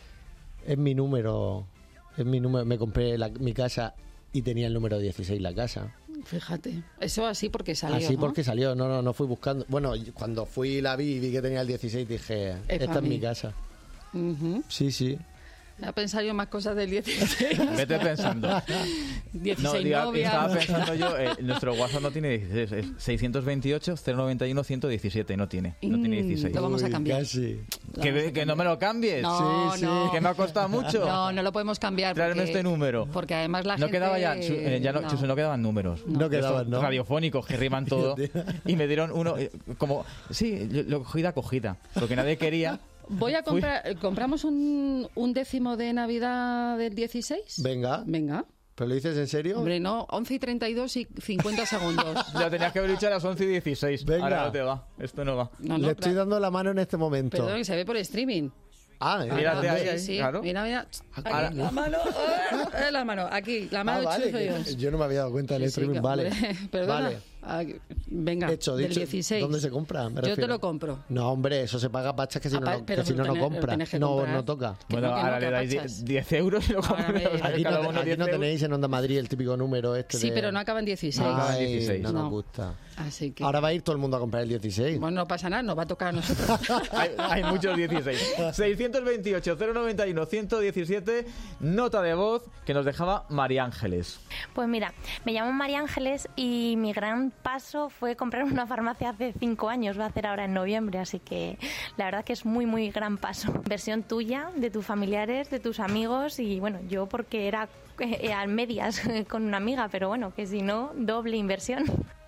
Speaker 16: Es mi número, es mi número. Me compré la- mi casa y tenía el número dieciséis la casa.
Speaker 2: Fíjate. Eso así porque salió,
Speaker 16: Así
Speaker 2: ¿no?
Speaker 16: porque salió, no, no, no fui buscando. Bueno, cuando fui y la vi y vi que tenía el dieciséis dije,
Speaker 2: Es
Speaker 16: esta
Speaker 2: pa'
Speaker 16: es
Speaker 2: mí.
Speaker 16: mi casa.
Speaker 2: Ujú.
Speaker 16: Sí, sí.
Speaker 2: Me ha pensado yo más cosas del dieciséis.
Speaker 3: Vete pensando.
Speaker 2: dieciséis
Speaker 3: no, diga,
Speaker 2: novias.
Speaker 3: Estaba pensando yo, eh, nuestro WhatsApp no tiene dieciséis, es seiscientos veintiocho, cero noventa y uno, ciento diecisiete, no tiene, no tiene dieciséis.
Speaker 2: Lo vamos a cambiar.
Speaker 16: Uy, casi.
Speaker 3: Que, que no me lo cambies.
Speaker 2: No,
Speaker 3: sí,
Speaker 2: no.
Speaker 3: sí. Que me ha costado mucho.
Speaker 2: No, no lo podemos cambiar.
Speaker 3: Traerme
Speaker 2: porque,
Speaker 3: este número.
Speaker 2: Porque además la
Speaker 3: no
Speaker 2: gente...
Speaker 3: quedaba ya, su, eh, ya no,
Speaker 2: no.
Speaker 3: Chuso, no quedaban números.
Speaker 16: No, no quedaban, ¿no?
Speaker 3: Radiofónicos que riman todo. Y me dieron uno, eh, como, sí, lo, lo cogí de acogida, porque nadie quería.
Speaker 2: Voy a comprar, ¿compramos un, un décimo de Navidad del dieciséis?
Speaker 16: Venga.
Speaker 2: Venga.
Speaker 16: ¿Pero lo dices en serio?
Speaker 2: Hombre, no, once y treinta y dos y cincuenta segundos.
Speaker 3: Ya tenías que haber dicho a las once y dieciséis.
Speaker 16: Venga.
Speaker 3: Ahora no te va, esto no va.
Speaker 2: No, no,
Speaker 16: Le estoy dando la mano en este momento.
Speaker 2: Perdón, que se ve por streaming.
Speaker 16: Ah, eh,
Speaker 3: mírate
Speaker 16: ah,
Speaker 3: ahí,
Speaker 2: Sí,
Speaker 3: ahí,
Speaker 2: sí,
Speaker 3: claro.
Speaker 2: mira, mira. Aquí,
Speaker 3: Ahora-
Speaker 2: la mano, eh, la mano, aquí, la mano
Speaker 16: Ah,
Speaker 2: de
Speaker 16: vale,
Speaker 2: Chuso
Speaker 16: que-
Speaker 2: Jones.
Speaker 16: yo no me había dado cuenta del
Speaker 2: Sí,
Speaker 16: streaming,
Speaker 2: que-
Speaker 16: vale.
Speaker 2: Perdona.
Speaker 16: Vale.
Speaker 2: Aquí, venga,
Speaker 16: Hecho,
Speaker 2: del
Speaker 16: dicho,
Speaker 2: dieciséis.
Speaker 16: ¿dónde se compra? Me
Speaker 2: Yo te
Speaker 16: refiero.
Speaker 2: lo compro.
Speaker 16: No, hombre, eso se paga pachas que si
Speaker 2: Ah,
Speaker 16: no,
Speaker 2: pa-
Speaker 16: no,
Speaker 2: pero
Speaker 16: que si no,
Speaker 2: lo
Speaker 16: no
Speaker 2: tenés- lo
Speaker 16: compra.
Speaker 2: tienes que
Speaker 16: No,
Speaker 2: comprar.
Speaker 16: no toca.
Speaker 2: Que
Speaker 3: Bueno,
Speaker 2: no, que no,
Speaker 3: ahora
Speaker 2: que
Speaker 3: le dais
Speaker 2: apachas.
Speaker 3: diez euros y lo
Speaker 2: Ahora
Speaker 3: compro.
Speaker 2: me-
Speaker 3: O sea,
Speaker 16: Aquí
Speaker 3: cada
Speaker 16: no,
Speaker 3: uno
Speaker 16: aquí
Speaker 3: diez
Speaker 16: no
Speaker 3: euros.
Speaker 16: tenéis en Onda Madrid el típico número este
Speaker 2: Sí,
Speaker 16: de...
Speaker 2: pero no acaba en dieciséis.
Speaker 16: Ay,
Speaker 3: dieciséis.
Speaker 16: no,
Speaker 2: No.
Speaker 16: nos gusta.
Speaker 2: Así que...
Speaker 16: Ahora va a ir todo el mundo a comprar el dieciséis.
Speaker 2: Bueno, no pasa nada, nos va a tocar a nosotros.
Speaker 3: hay, hay muchos dieciséis. seiscientos veintiocho, cero noventa y uno, ciento diecisiete, nota de voz que nos dejaba María Ángeles.
Speaker 8: Pues mira, me llamo María Ángeles y mi gran paso fue comprar una farmacia hace cinco años, va a hacer ahora en noviembre, así que la verdad que es muy, muy gran paso. Versión tuya, de tus familiares, de tus amigos y bueno, yo porque era eh, a medias con una amiga, pero bueno, que si no, doble inversión.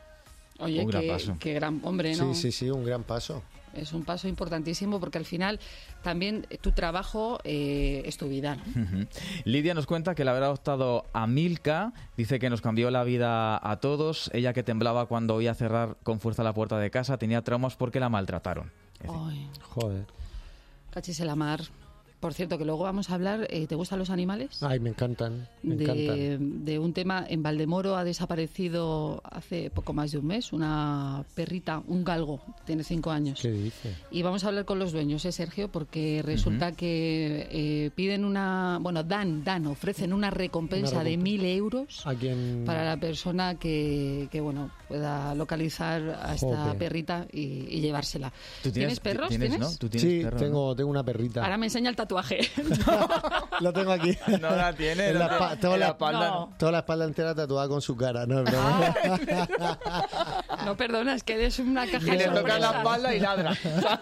Speaker 2: Oye,
Speaker 3: Un gran
Speaker 2: qué,
Speaker 3: paso.
Speaker 2: qué gran hombre, ¿no?
Speaker 16: Sí, sí, sí, un gran paso.
Speaker 2: Es un paso importantísimo porque al final también tu trabajo eh, es tu vida, ¿no?
Speaker 3: Ujú. Lidia nos cuenta que le habrá adoptado a Milka, dice que nos cambió la vida a todos, ella que temblaba cuando oía cerrar con fuerza la puerta de casa, tenía traumas porque la maltrataron. Es decir,
Speaker 2: Ay,
Speaker 16: Joder.
Speaker 2: cachis el amar. Por cierto, que luego vamos a hablar, eh, ¿te gustan los animales?
Speaker 16: Ay, me encantan. Me
Speaker 2: de,
Speaker 16: encantan.
Speaker 2: de un tema. En Valdemoro ha desaparecido hace poco más de un mes una perrita, un galgo, tiene cinco años.
Speaker 16: ¿Qué dice?
Speaker 2: Y vamos a hablar con los dueños, ¿eh, Sergio? Porque resulta
Speaker 16: Ujú.
Speaker 2: que eh, piden una... Bueno, dan, dan, ofrecen una recompensa,
Speaker 16: Una
Speaker 2: de
Speaker 16: recompensa.
Speaker 2: mil euros
Speaker 16: ¿A quién?
Speaker 2: para la persona que, que bueno, pueda localizar a esta
Speaker 16: Joder.
Speaker 2: perrita y, y llevársela.
Speaker 3: ¿Tú
Speaker 2: ¿Tienes perros?
Speaker 3: ¿Tienes,
Speaker 2: ¿Tienes?
Speaker 3: ¿no? ¿Tú tienes
Speaker 16: Sí,
Speaker 3: perro,
Speaker 16: tengo,
Speaker 3: no?
Speaker 16: tengo una perrita.
Speaker 2: Ahora me enseña el tatuaje.
Speaker 16: Lo tengo aquí.
Speaker 3: No la tiene,
Speaker 16: En
Speaker 3: no
Speaker 16: la
Speaker 3: tiene.
Speaker 16: espa- tengo
Speaker 3: En
Speaker 16: la,
Speaker 3: la espalda
Speaker 2: no.
Speaker 16: Toda la espalda entera tatuada con su cara. No, es broma.
Speaker 2: No, perdona, es que eres una caja
Speaker 3: Y
Speaker 2: de
Speaker 3: le toca la
Speaker 2: sorpresas.
Speaker 3: espalda y ladra.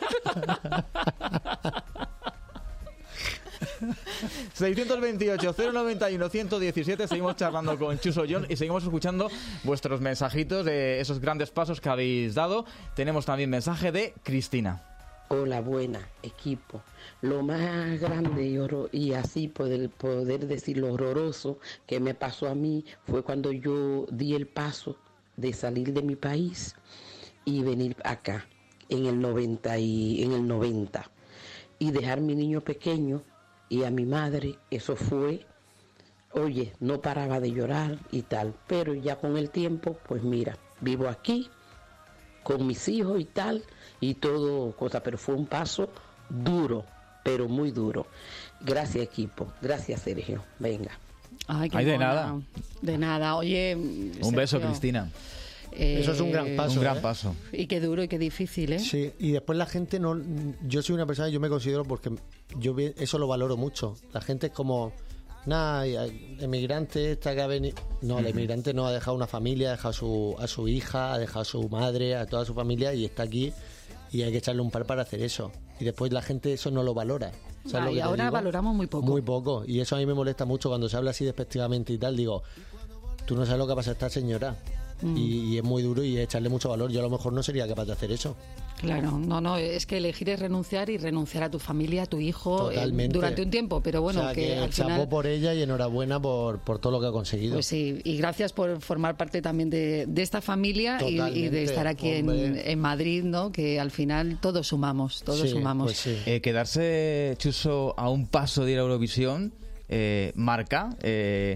Speaker 3: seiscientos veintiocho, cero noventa y uno, ciento diecisiete. Seguimos charlando con Chuso Jones y seguimos escuchando vuestros mensajitos de esos grandes pasos que habéis dado. Tenemos también mensaje de Cristina.
Speaker 19: Hola, buena, equipo. Lo más grande y, horror, y así poder, poder decir lo horroroso que me pasó a mí fue cuando yo di el paso de salir de mi país y venir acá en el noventa y en el noventa y dejar mi niño pequeño y a mi madre. Eso fue, oye, no paraba de llorar y tal, pero ya con el tiempo, pues mira, vivo aquí con mis hijos y tal, y todo cosa, pero fue un paso duro, pero muy duro. Gracias, equipo. Gracias, Sergio. Venga.
Speaker 2: Ay, qué
Speaker 3: Ay, de
Speaker 2: mona.
Speaker 3: nada.
Speaker 2: De nada. Oye,
Speaker 3: Un beso,
Speaker 2: Sergio,
Speaker 3: Cristina.
Speaker 2: eh,
Speaker 16: Eso es un gran paso.
Speaker 3: Un gran
Speaker 16: ¿eh?
Speaker 3: paso.
Speaker 2: Y qué duro y qué difícil, ¿eh?
Speaker 16: Sí, y después la gente no... Yo soy una persona, yo me considero porque yo ve- eso lo valoro mucho. La gente es como... Nada, emigrante esta que ha venido... No, el emigrante no ha dejado una familia, ha dejado a su, a su hija, ha dejado a su madre, a toda su familia y está aquí y hay que echarle un par para hacer eso. Y después la gente eso no lo valora. ¿Sabes
Speaker 2: Ah,
Speaker 16: lo
Speaker 2: y
Speaker 16: que te
Speaker 2: ahora
Speaker 16: digo?
Speaker 2: valoramos muy poco.
Speaker 16: Muy poco. Y eso a mí me molesta mucho cuando se habla así despectivamente y tal. Digo, tú no sabes lo que pasa a esta señora.
Speaker 2: Mm.
Speaker 16: Y, y es muy duro y es echarle mucho valor. Yo a lo mejor no sería capaz de hacer eso.
Speaker 2: Claro, no, no, es que elegir es renunciar y renunciar a tu familia, a tu hijo, eh,
Speaker 16: Totalmente.
Speaker 2: durante un tiempo, pero bueno,
Speaker 16: O sea,
Speaker 2: que,
Speaker 16: que
Speaker 2: al
Speaker 16: chapó
Speaker 2: final...
Speaker 16: por ella y enhorabuena por, por todo lo que ha conseguido.
Speaker 2: Pues sí, y gracias por formar parte también de, de esta familia y, y
Speaker 16: Totalmente,
Speaker 2: de estar aquí en,
Speaker 16: hombre.
Speaker 2: en Madrid, ¿no? Que al final todos sumamos, todos
Speaker 16: Sí,
Speaker 2: sumamos.
Speaker 16: pues sí.
Speaker 3: Eh, quedarse, Chuso, a un paso de ir a Eurovisión, eh, marca. Eh,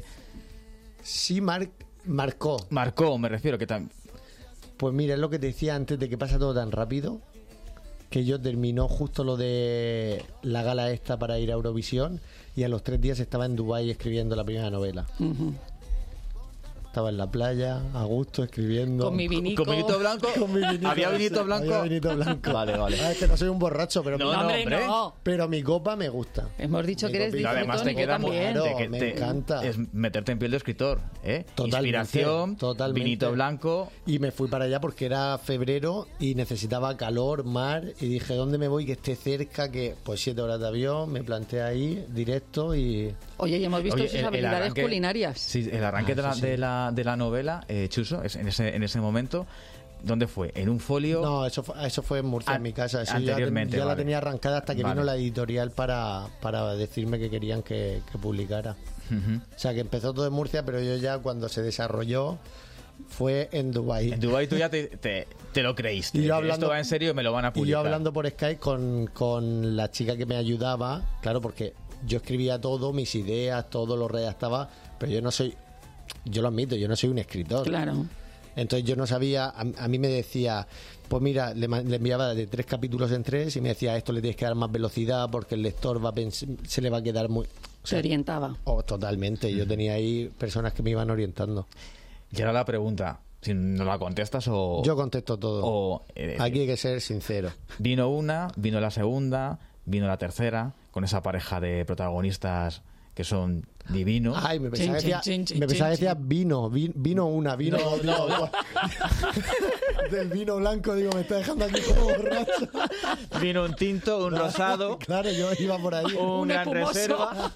Speaker 16: Sí, mar- marcó.
Speaker 3: marcó, me refiero, que también.
Speaker 16: Pues mira, es lo que te decía antes de que pasa todo tan rápido, que yo terminó justo lo de la gala esta para ir a Eurovisión y a los tres días estaba en Dubái escribiendo la primera novela.
Speaker 2: Ujú.
Speaker 16: estaba en la playa, a gusto, escribiendo.
Speaker 2: Con mi vinico.
Speaker 3: ¿Con vinito blanco?
Speaker 16: Con mi vinito,
Speaker 3: ¿Había vinito blanco?
Speaker 16: Había vinito blanco.
Speaker 3: Vale, vale.
Speaker 16: Ah, es que no soy un borracho, pero,
Speaker 3: No,
Speaker 16: mi,
Speaker 3: no, hombre.
Speaker 2: no.
Speaker 16: pero mi copa me gusta.
Speaker 2: Hemos dicho
Speaker 16: Mi
Speaker 2: que eres
Speaker 16: copita.
Speaker 2: disfrutón
Speaker 3: Además te
Speaker 2: y yo
Speaker 3: queda muy
Speaker 2: también.
Speaker 16: Claro,
Speaker 3: te- que
Speaker 16: me
Speaker 3: te-
Speaker 16: encanta.
Speaker 3: Es meterte en piel de escritor, ¿eh?
Speaker 16: Totalmente,
Speaker 3: Inspiración,
Speaker 16: totalmente.
Speaker 3: vinito blanco.
Speaker 16: Y me fui para allá porque era febrero y necesitaba calor, mar, y dije, ¿dónde me voy? Que esté cerca, que pues siete horas de avión, me planté ahí, directo y...
Speaker 2: Oye, y hemos visto
Speaker 3: Oye,
Speaker 2: sus
Speaker 3: el- el
Speaker 2: habilidades
Speaker 3: arranque-
Speaker 2: culinarias.
Speaker 3: Sí, el arranque
Speaker 16: Ah,
Speaker 3: de, la,
Speaker 16: eso sí.
Speaker 3: de, la, de la novela, eh, Chuso, es en, ese, en ese momento, ¿dónde fue? ¿En un folio?
Speaker 16: No, eso fue, eso fue en Murcia,
Speaker 3: Ah,
Speaker 16: en mi casa. Eso ya, ten-
Speaker 3: anteriormente,
Speaker 16: ya la
Speaker 3: vale.
Speaker 16: tenía arrancada hasta que
Speaker 3: Vale.
Speaker 16: vino la editorial para, para decirme que querían que, que publicara.
Speaker 3: Ujú.
Speaker 16: O sea, que empezó todo en Murcia, pero yo ya cuando se desarrolló fue en Dubái.
Speaker 3: En Dubái tú ya te, te, te lo creíste.
Speaker 16: Y yo
Speaker 3: que
Speaker 16: hablando-
Speaker 3: Esto va en serio, me lo van a
Speaker 16: Y
Speaker 3: publicar.
Speaker 16: yo hablando por Skype con, con la chica que me ayudaba, claro, porque yo escribía todo, mis ideas, todo lo redactaba, pero yo no soy, yo lo admito, yo no soy un escritor.
Speaker 2: Claro.
Speaker 16: Entonces yo no sabía, a, a mí me decía, pues mira, le, ma- le enviaba de tres capítulos en tres y me decía, esto le tienes que dar más velocidad porque el lector va a pens- se le va a quedar muy... O
Speaker 2: Se orientaba.
Speaker 16: Oh, totalmente, yo tenía ahí personas que me iban orientando.
Speaker 3: Y ahora la pregunta, si no la contestas o...
Speaker 16: Yo contesto todo.
Speaker 3: o, eh,
Speaker 16: Aquí hay que ser sincero.
Speaker 3: Vino una, vino la segunda, vino la tercera, con esa pareja de protagonistas que son divinos.
Speaker 16: Ay, me pensaba,
Speaker 2: Chin,
Speaker 16: que decía,
Speaker 2: chin, chin,
Speaker 16: me pensaba que
Speaker 2: chin,
Speaker 16: decía vino, vi- vino una, vino...
Speaker 3: No, no, no.
Speaker 16: Del vino blanco, digo, me está dejando aquí como borracho.
Speaker 3: Vino un tinto, un rosado,
Speaker 16: Claro, yo iba por ahí.
Speaker 3: un
Speaker 2: Un
Speaker 3: gran
Speaker 2: espumoso.
Speaker 3: reserva.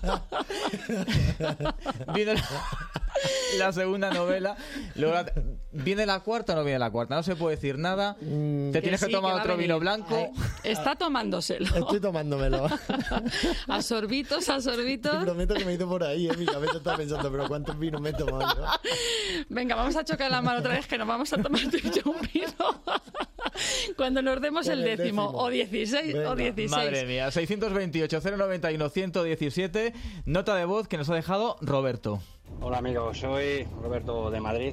Speaker 3: Vino la, la segunda novela. Luego la- ¿Viene la cuarta o no viene la cuarta? No se puede decir nada. Te tienes que,
Speaker 2: sí,
Speaker 3: tomar
Speaker 2: que va a
Speaker 3: otro
Speaker 2: venir.
Speaker 3: vino blanco.
Speaker 2: Ay, está tomándoselo.
Speaker 16: Estoy tomándomelo.
Speaker 2: A sorbitos, a
Speaker 16: Te
Speaker 2: sorbitos.
Speaker 16: prometo que me he ido por ahí, ¿eh? Mi cabeza está pensando, pero ¿cuántos vinos me he tomado yo?
Speaker 2: Venga, vamos a chocar la mano otra vez, que nos vamos a tomar tú y yo un vino. Cuando nos demos
Speaker 16: Con
Speaker 2: el
Speaker 16: el
Speaker 2: décimo,
Speaker 16: décimo.
Speaker 2: o dieciséis,
Speaker 16: Venga.
Speaker 2: o dieciséis.
Speaker 3: Madre mía, seiscientos veintiocho, cero noventa y uno, ciento diecisiete. Nota de voz que nos ha dejado Roberto.
Speaker 20: Hola amigos, soy Roberto de Madrid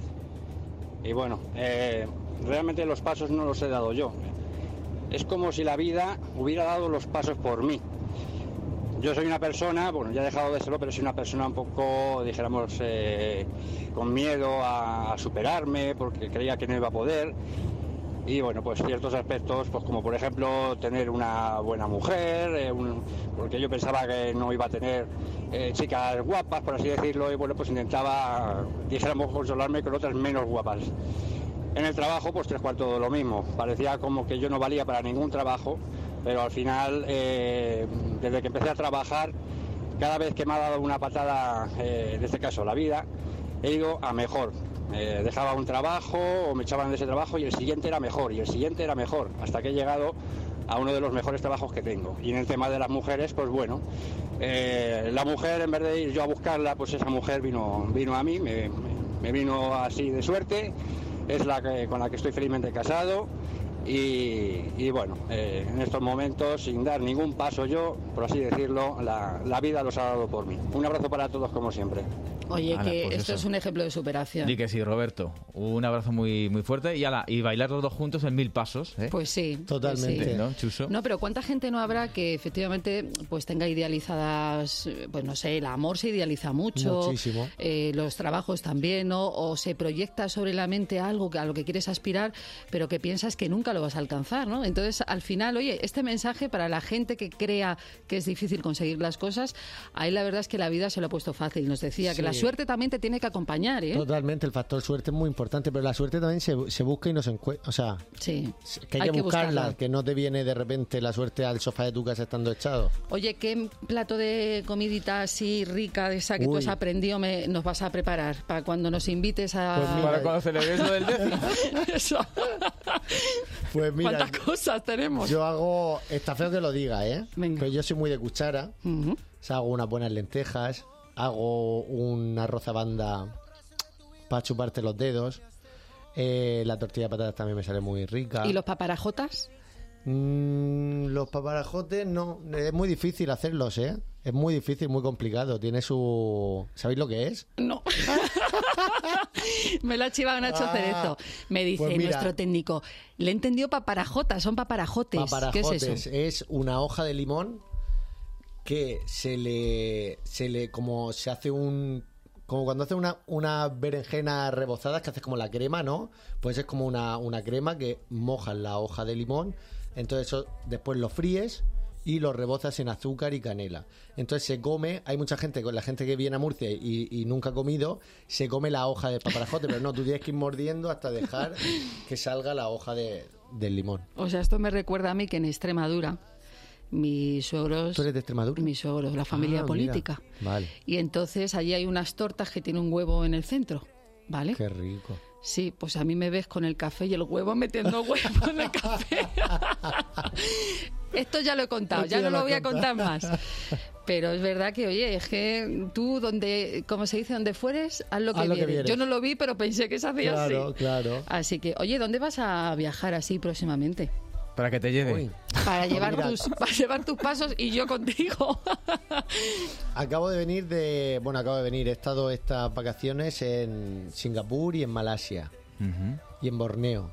Speaker 20: y bueno, eh, realmente los pasos no los he dado yo. Es como si la vida hubiera dado los pasos por mí. Yo soy una persona, bueno, ya he dejado de serlo, pero soy una persona un poco, dijéramos, eh, con miedo a, a superarme porque creía que no iba a poder. Y bueno, pues ciertos aspectos, pues como por ejemplo tener una buena mujer, eh, un- porque yo pensaba que no iba a tener eh, chicas guapas, por así decirlo, y bueno, pues intentaba, dijéramos, consolarme con otras menos guapas. En el trabajo, pues tres cuartos de lo mismo. Parecía como que yo no valía para ningún trabajo, pero al final, eh, desde que empecé a trabajar, cada vez que me ha dado una patada, eh, en este caso la vida, he ido a mejor. Eh, dejaba un trabajo o me echaban de ese trabajo y el siguiente era mejor y el siguiente era mejor, hasta que he llegado a uno de los mejores trabajos que tengo. Y en el tema de las mujeres, pues bueno, eh, la mujer, en vez de ir yo a buscarla, pues esa mujer vino, vino a mí, me, me vino así de suerte, es la que, con la que estoy felizmente casado. Y, y bueno, eh, en estos momentos, sin dar ningún paso yo, por así decirlo, la, la vida los ha dado por mí. Un abrazo para todos como siempre.
Speaker 2: Oye,
Speaker 3: Ala,
Speaker 2: que
Speaker 3: pues
Speaker 2: esto
Speaker 3: eso.
Speaker 2: es un ejemplo de superación.
Speaker 3: Di que sí, Roberto. Un abrazo muy, muy fuerte y, ala, y bailar los dos juntos en mil pasos. ¿eh?
Speaker 2: Pues sí.
Speaker 16: Totalmente.
Speaker 2: pues sí.
Speaker 3: ¿No, Chuso?
Speaker 2: No, pero ¿cuánta gente no habrá que efectivamente pues tenga idealizadas, eh, pues no sé, el amor se idealiza mucho,
Speaker 16: Muchísimo.
Speaker 2: eh, los trabajos también, ¿no? O se proyecta sobre la mente algo que- a lo que quieres aspirar, pero que piensas que nunca lo vas a alcanzar, ¿no? Entonces, al final, oye, este mensaje para la gente que crea que es difícil conseguir las cosas, ahí la verdad es que la vida se lo ha puesto fácil. Nos decía que
Speaker 16: Sí.
Speaker 2: la suerte también te tiene que acompañar, ¿eh?
Speaker 16: Totalmente, el factor suerte es muy importante, pero la suerte también se, se busca y no se encuentra. O sea,
Speaker 2: Sí.
Speaker 16: que hay,
Speaker 2: Hay
Speaker 16: que
Speaker 2: que
Speaker 16: buscarla,
Speaker 2: buscarla.
Speaker 16: que no te viene de repente la suerte al sofá de tu casa estando echado.
Speaker 2: Oye, ¿qué plato de comidita así rica, de esa que tú
Speaker 16: Uy.
Speaker 2: has aprendido, me, nos vas a preparar para cuando nos invites a...
Speaker 16: Pues mira,
Speaker 3: Para cuando celebremos lo del décimo.
Speaker 2: Eso.
Speaker 16: Pues mira,
Speaker 2: ¿Cuántas cosas tenemos?
Speaker 16: yo hago, está feo que lo diga, ¿eh?
Speaker 2: Venga.
Speaker 16: Pero yo soy muy de cuchara,
Speaker 2: Ujú.
Speaker 16: o sea, hago unas buenas lentejas, hago un arroz a banda para chuparte los dedos, eh, la tortilla de patatas también me sale muy rica.
Speaker 2: ¿Y los paparajotas?
Speaker 16: Mm, los paparajotes no, es muy difícil hacerlos, ¿eh? Es muy difícil, muy complicado. Tiene su... ¿Sabéis lo que es?
Speaker 2: No. Me lo ha chivado Nacho
Speaker 16: Ah,
Speaker 2: Cerezo. Me dice
Speaker 16: pues mira.
Speaker 2: nuestro técnico, le he entendido paparajotas, son paparajotes.
Speaker 16: Paparajotes
Speaker 2: ¿Qué es eso?
Speaker 16: es una hoja de limón que se le, se le como se hace un como cuando haces una, una berenjena rebozada, que haces como la crema, ¿no? Pues es como una, una crema que mojas la hoja de limón, entonces eso después lo fríes y lo rebozas en azúcar y canela. Entonces se come, hay mucha gente, con la gente que viene a Murcia y, y nunca ha comido, se come la hoja del paparajote, pero no, tú tienes que ir mordiendo hasta dejar que salga la hoja de, del limón.
Speaker 2: O sea, esto me recuerda a mí que en Extremadura, mis suegros...
Speaker 16: ¿Tú eres de Extremadura?
Speaker 2: Mis suegros, la familia
Speaker 16: Ah,
Speaker 2: política.
Speaker 16: mira. Vale.
Speaker 2: Y entonces allí hay unas tortas que tienen un huevo en el centro, ¿vale?
Speaker 16: Qué rico.
Speaker 2: Sí, pues a mí me ves con el café y el huevo metiendo huevo en el café. Esto ya lo he contado,
Speaker 16: Esto
Speaker 2: ya,
Speaker 16: ya
Speaker 2: no
Speaker 16: lo
Speaker 2: lo voy a
Speaker 16: has
Speaker 2: contar
Speaker 16: contado.
Speaker 2: más. Pero es verdad que, oye, es que tú, donde, como se dice, donde fueres, haz lo que,
Speaker 16: Haz lo que
Speaker 2: viene.
Speaker 16: vieres.
Speaker 2: Yo no lo vi, pero pensé que se hacía
Speaker 16: Claro,
Speaker 2: así.
Speaker 16: claro.
Speaker 2: Así que, oye, ¿dónde vas a viajar así próximamente?
Speaker 3: Para que te lleve.
Speaker 16: Uy.
Speaker 2: Para llevar,
Speaker 16: Mira.
Speaker 2: tus, para llevar tus pasos y yo contigo.
Speaker 16: Acabo de venir de... Bueno, acabo de venir. He estado estas vacaciones en Singapur y en Malasia.
Speaker 3: Ujú.
Speaker 16: Y en Borneo.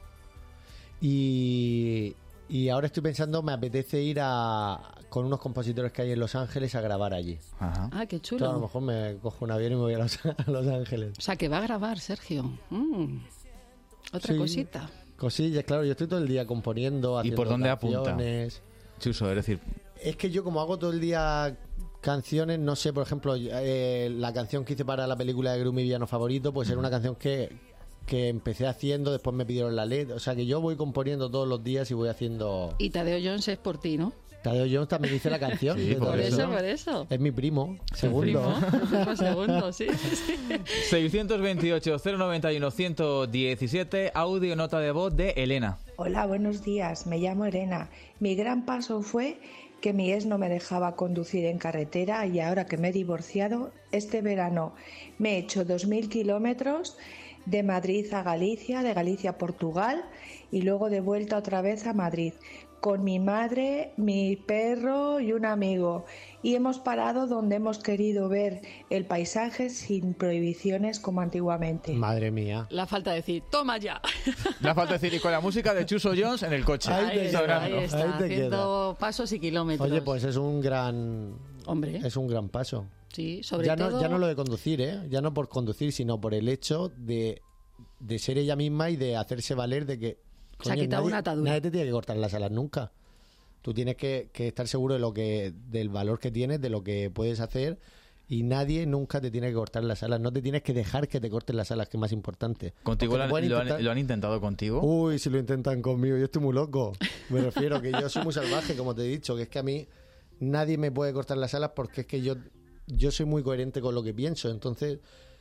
Speaker 16: Y, y ahora estoy pensando, me apetece ir a con unos compositores que hay en Los Ángeles a grabar allí.
Speaker 3: Ajá.
Speaker 2: Ah, qué
Speaker 16: Entonces, a lo
Speaker 2: chulo.
Speaker 16: mejor me cojo un avión y me voy a Los, a Los Ángeles.
Speaker 2: O sea, que va a grabar, Sergio. Mm. Otra
Speaker 16: Sí.
Speaker 2: cosita.
Speaker 16: Cosillas, claro, yo estoy todo el día componiendo,
Speaker 3: ¿Y
Speaker 16: haciendo
Speaker 3: por dónde apunta?
Speaker 16: canciones.
Speaker 3: Chuso, es decir,
Speaker 16: Es que yo como hago todo el día canciones, no sé, por ejemplo, eh, la canción que hice para la película de Gru, mi villano favorito, pues era una canción que, que empecé haciendo, después me pidieron la letra, o sea que yo voy componiendo todos los días y voy haciendo...
Speaker 2: Y Tadeo Jones es por ti, ¿no?
Speaker 16: Tadeo Jones también dice la canción.
Speaker 3: Sí,
Speaker 16: de
Speaker 3: por
Speaker 2: Por
Speaker 16: Tadeo
Speaker 2: eso,
Speaker 16: Jones.
Speaker 2: por eso.
Speaker 16: Es mi primo, segundo.
Speaker 2: Primo, primo segundo, sí, sí.
Speaker 3: seiscientos veintiocho, cero noventa y uno, ciento diecisiete, audio nota de voz de Elena.
Speaker 21: Hola, buenos días. Me llamo Elena. Mi gran paso fue que mi ex no me dejaba conducir en carretera y ahora que me he divorciado, este verano me he hecho dos mil kilómetros de Madrid a Galicia, de Galicia a Portugal y luego de vuelta otra vez a Madrid con mi madre, mi perro y un amigo. Y hemos parado donde hemos querido ver el paisaje sin prohibiciones como antiguamente.
Speaker 16: Madre mía.
Speaker 2: La falta de decir, toma ya.
Speaker 3: La falta decir, y con la música de Chuso Jones en el coche.
Speaker 16: Ahí te
Speaker 2: está,
Speaker 16: queda,
Speaker 2: ahí
Speaker 16: ¿no?
Speaker 2: está,
Speaker 16: Ahí te
Speaker 2: haciendo pasos y kilómetros.
Speaker 16: Oye, pues es un gran...
Speaker 2: Hombre.
Speaker 16: Es un gran paso.
Speaker 2: Sí, sobre
Speaker 16: ya
Speaker 2: todo...
Speaker 16: No, ya no lo de conducir, ¿eh? Ya no por conducir, sino por el hecho de, de ser ella misma y de hacerse valer de que...
Speaker 2: Se ha
Speaker 16: coño,
Speaker 2: quitado
Speaker 16: nadie,
Speaker 2: una atadura.
Speaker 16: nadie te tiene que cortar las alas nunca. Tú tienes que, que estar seguro de lo que, del valor que tienes, de lo que puedes hacer, y nadie nunca te tiene que cortar las alas. No te tienes que dejar que te corten las alas, que es más importante.
Speaker 3: ¿Contigo
Speaker 16: Porque
Speaker 3: lo han,
Speaker 16: te pueden
Speaker 3: lo han-
Speaker 16: intentar-
Speaker 3: lo han intentado contigo?
Speaker 16: Uy, si lo intentan conmigo, yo estoy muy loco. Me refiero que yo soy muy salvaje, como te he dicho, que es que a mí nadie me puede cortar las alas porque es que yo, yo soy muy coherente con lo que pienso. Entonces,